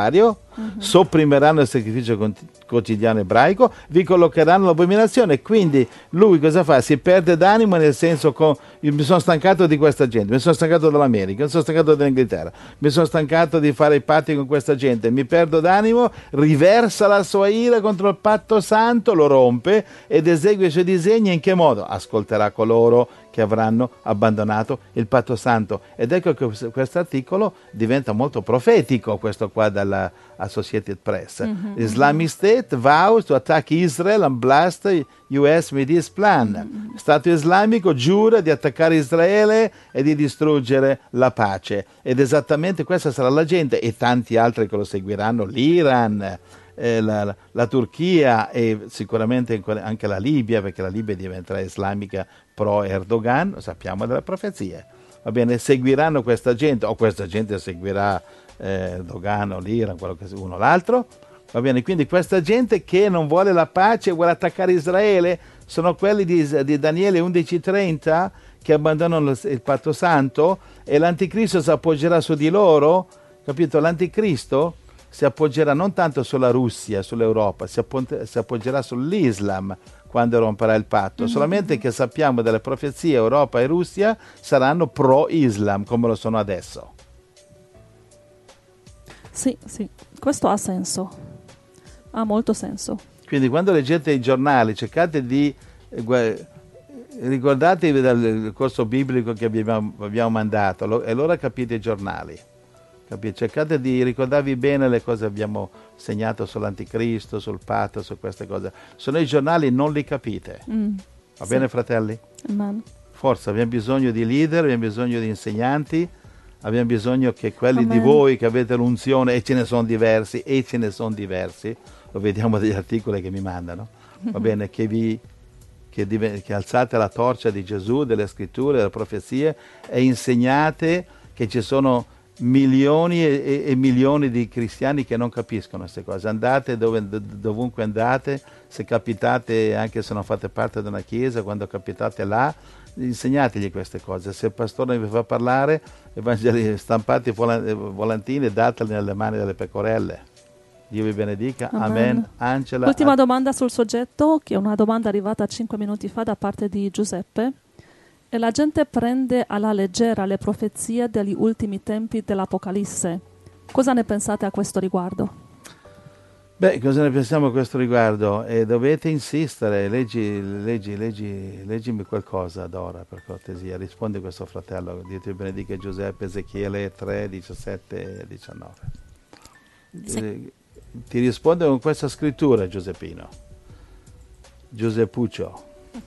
uh-huh. sopprimeranno il sacrificio quotidiano ebraico, vi collocheranno l'abominazione. Quindi lui cosa fa? Si perde d'animo, nel senso che mi sono stancato di questa gente, mi sono stancato dell'America, mi sono stancato dell'Inghilterra, mi sono stancato di fare i patti con questa gente, mi perdo d'animo, riversa la sua ira contro il patto santo, lo rompe ed esegue i suoi disegni. In che modo? Ascolterà coloro che avranno abbandonato il patto santo. Ed ecco che questo articolo diventa molto profetico, questo qua dalla Associated Press. Mm-hmm. Islamic State vows to attack Israel and blast U S Mideast plan. Mm-hmm. Stato islamico giura di attaccare Israele e di distruggere la pace. Ed esattamente questa sarà la gente, e tanti altri che lo seguiranno, l'Iran, eh, la, la, la Turchia e sicuramente anche la Libia, perché la Libia diventerà islamica pro Erdogan, lo sappiamo dalle profezie. Va bene, seguiranno questa gente, o questa gente seguirà eh, Erdogan o l'Iran, quello che uno o l'altro. Va bene, quindi questa gente che non vuole la pace, vuole attaccare Israele, sono quelli di, di Daniele undici trenta che abbandonano il, il patto santo, e l'anticristo si appoggerà su di loro, capito? L'anticristo si appoggerà non tanto sulla Russia, sull'Europa, si, appont- si appoggerà sull'Islam quando romperà il patto. Mm-hmm. Solamente che sappiamo dalle profezie, Europa e Russia saranno pro-Islam come lo sono adesso. Sì, sì, questo ha senso, ha molto senso. Quindi quando leggete i giornali cercate di eh, ricordatevi del corso biblico che abbiamo, abbiamo mandato, lo, e allora capite i giornali. Capite? Cercate di ricordarvi bene le cose che abbiamo segnato sull'anticristo, sul patto, su queste cose. Se no i giornali non li capite. Mm, Va sì. bene, fratelli? Amen. Forza, abbiamo bisogno di leader, abbiamo bisogno di insegnanti, abbiamo bisogno che quelli Amen. di voi che avete l'unzione, e ce ne sono diversi, e ce ne sono diversi, lo vediamo dagli articoli che mi mandano, va bene, che vi che, div- che alzate la torcia di Gesù, delle scritture, delle profezie, e insegnate che ci sono milioni e, e milioni di cristiani che non capiscono queste cose. Andate dove, dovunque andate, se capitate, anche se non fate parte di una chiesa, quando capitate là, insegnategli queste cose. Se il pastore vi fa parlare, evangeli, stampate volantini e dateli nelle mani delle pecorelle. Dio vi benedica. Amen. Amen. Angela. Ultima domanda sul soggetto, che è una domanda arrivata cinque minuti fa da parte di Giuseppe. E la gente prende alla leggera le profezie degli ultimi tempi dell'Apocalisse. Cosa ne pensate a questo riguardo? Beh, cosa ne pensiamo a questo riguardo? E dovete insistere, leggi, leggi, leggi, leggimi qualcosa, Dora, per cortesia. Rispondi a questo fratello. Dio ti benedica, Giuseppe, Ezechiele tre, diciassette e diciannove. Sì. Ti rispondo con questa scrittura, Giuseppino. Giuseppuccio.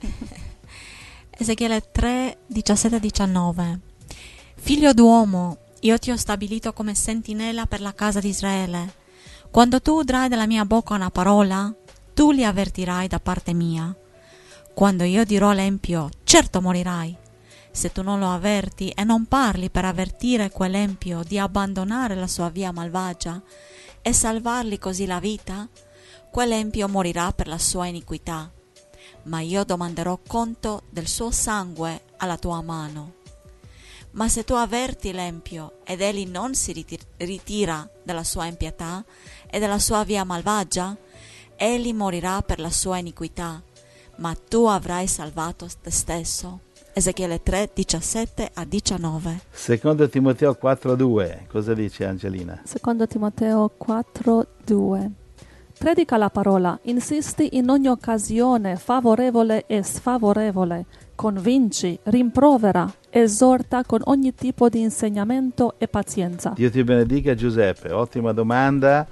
Ezechiele tre, diciassette e diciannove. Figlio d'uomo, io ti ho stabilito come sentinella per la casa di Israele. Quando tu udrai dalla mia bocca una parola, tu li avvertirai da parte mia. Quando io dirò all'empio, certo morirai. Se tu non lo avverti e non parli per avvertire quell'empio di abbandonare la sua via malvagia e salvargli così la vita, quell'empio morirà per la sua iniquità. Ma io domanderò conto del suo sangue alla tua mano. Ma se tu avverti l'empio ed egli non si ritir- ritira dalla sua impietà e dalla sua via malvagia, egli morirà per la sua iniquità, ma tu avrai salvato te stesso. Ezechiele tre, diciassette a diciannove. Secondo Timoteo quattro due, cosa dice Angelina? Secondo Timoteo quattro due. Predica la parola, insisti in ogni occasione favorevole e sfavorevole, convinci, rimprovera, esorta con ogni tipo di insegnamento e pazienza. Dio ti benedica, Giuseppe, ottima domanda,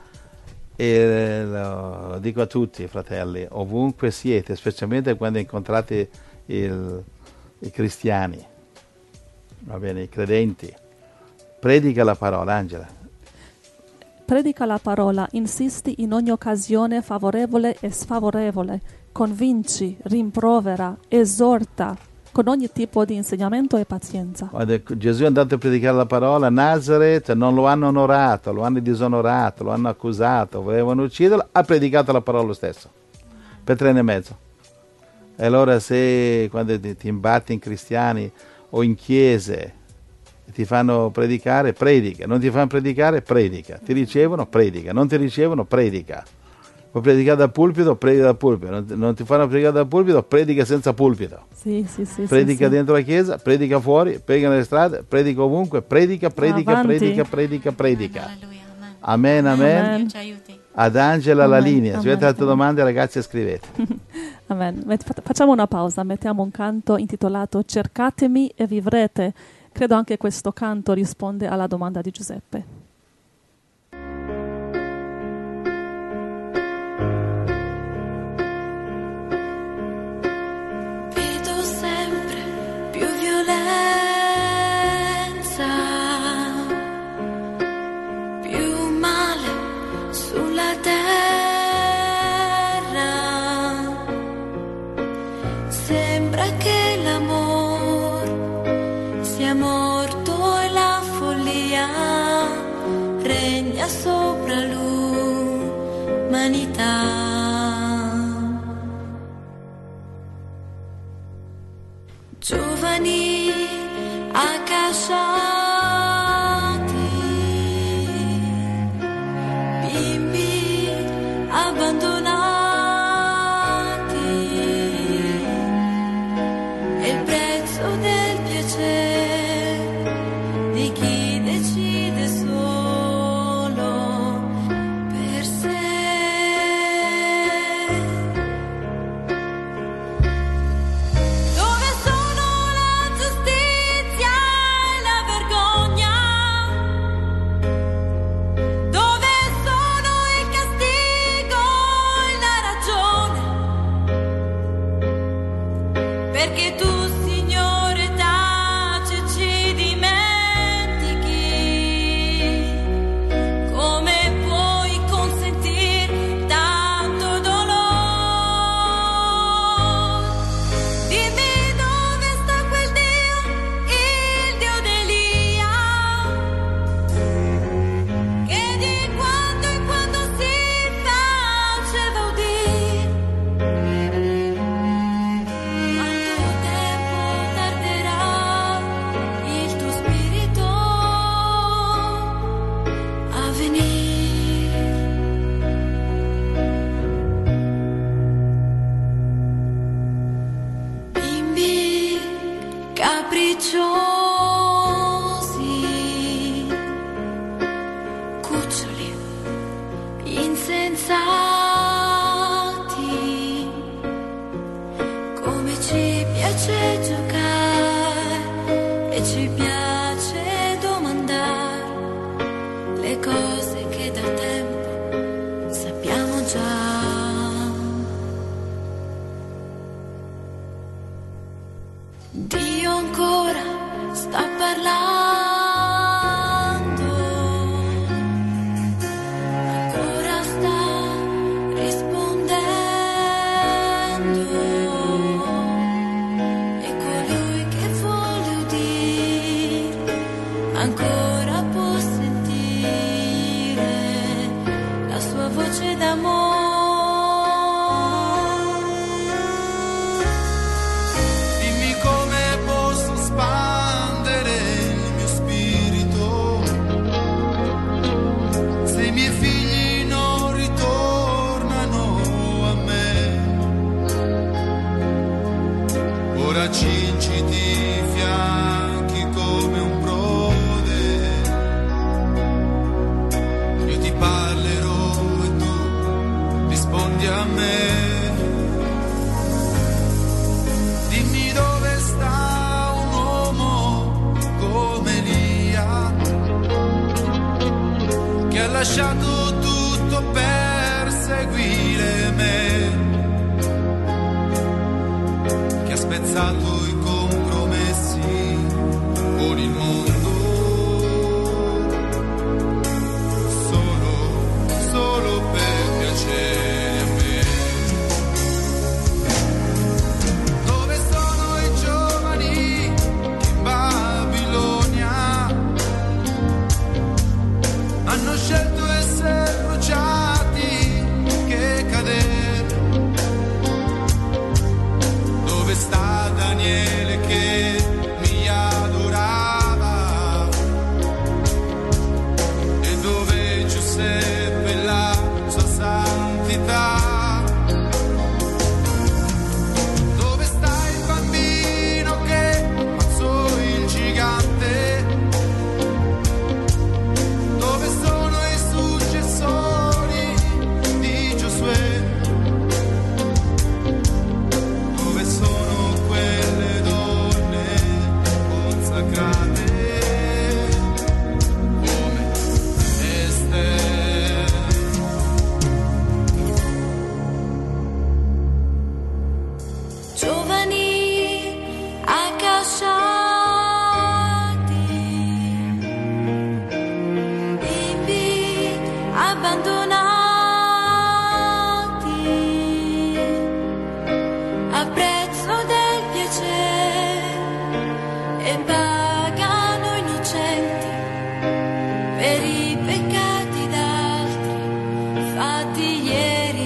e lo, lo dico a tutti, fratelli, ovunque siete, specialmente quando incontrate il, i cristiani, va bene, i credenti, predica la parola, Angela. Predica la parola, insisti in ogni occasione favorevole e sfavorevole, convinci, rimprovera, esorta, con ogni tipo di insegnamento e pazienza. Gesù è andato a predicare la parola a Nazareth, non lo hanno onorato, lo hanno disonorato, lo hanno accusato, volevano ucciderlo, ha predicato la parola lo stesso, per tre anni e mezzo. E allora se quando ti imbatti in cristiani o in chiese, ti fanno predicare, predica, non ti fanno predicare, predica, ti ricevono, predica, non ti ricevono, predica. Puoi predicare dal pulpito, predica dal pulpito, non, non ti fanno predicare dal pulpito, predica senza pulpito. Sì, sì, sì, predica sì, dentro la chiesa, predica fuori, predica nelle strade, predica ovunque, predica, predica, Avanti. predica, predica, predica. Alleluia, amen. Amen, amen. Amen. Dio ci aiuti. Ad Angela la Amen, linea. Se avete amen, altre amen. domande, ragazzi, scrivete. Amen. Met- Facciamo una pausa, mettiamo un canto intitolato Cercatemi e vivrete. Credo anche questo canto risponde alla domanda di Giuseppe. Vedo sempre più violenza, più male sulla terra. Sembra che l'amor sia morto e la follia regna sopra l'umanità. Giovani accasciati, bimbi abbandonati, è il prezzo del piacere di chi decide solo per sé. Dove sono la giustizia e la vergogna? Dove sono il castigo e la ragione? Perché tu, Signore, taci e ci dimentichi. Come puoi consentir tanto dolore? Dimmi dove sta quel Dio, il Dio d'Elia, che di quando in quando si faceva udire. Quanto tempo tarderà il tuo spirito a venire? Bimbi capricciosi, cuccioli insensati, come ci piace giocare e ci piace domandare le cose che da tempo sappiamo già. Dio ancora sta parlando, ancora sta rispondendo, e colui che vuole udire ancora può sentire la sua voce d'amore. Dimmi come posso spandere il mio spirito se i miei figli non ritornano a me. Ora cinciti i fianchi come un prode, io ti parlerò e tu rispondi a me. Dimmi dove sta un uomo come Elia, che ha lasciato tutto per seguire me, che ha spezzato i compromessi con il mondo, solo, solo per piacere a me. Dove sono i giovani in Babilonia? Hanno scelto essere bruciati che cadere. Dove sta Daniele? giovani accasciati, bimbi abbandonati, a prezzo del piacere, e pagano innocenti per i peccati d'altri fatti ieri.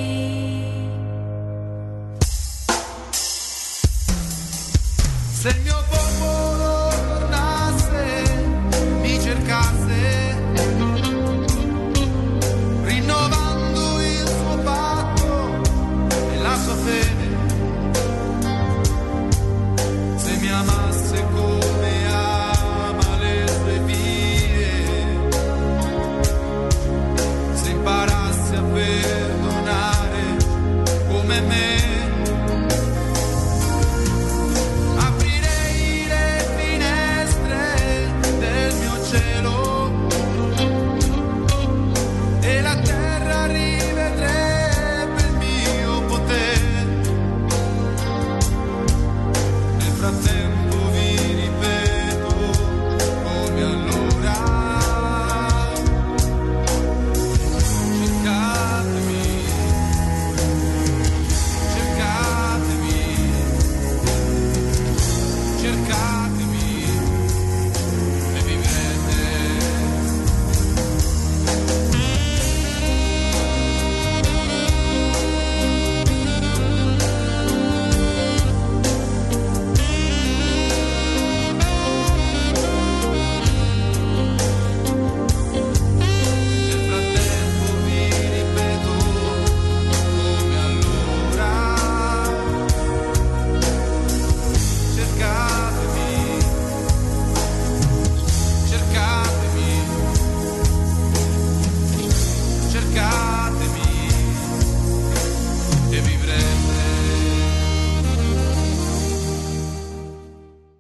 Señor.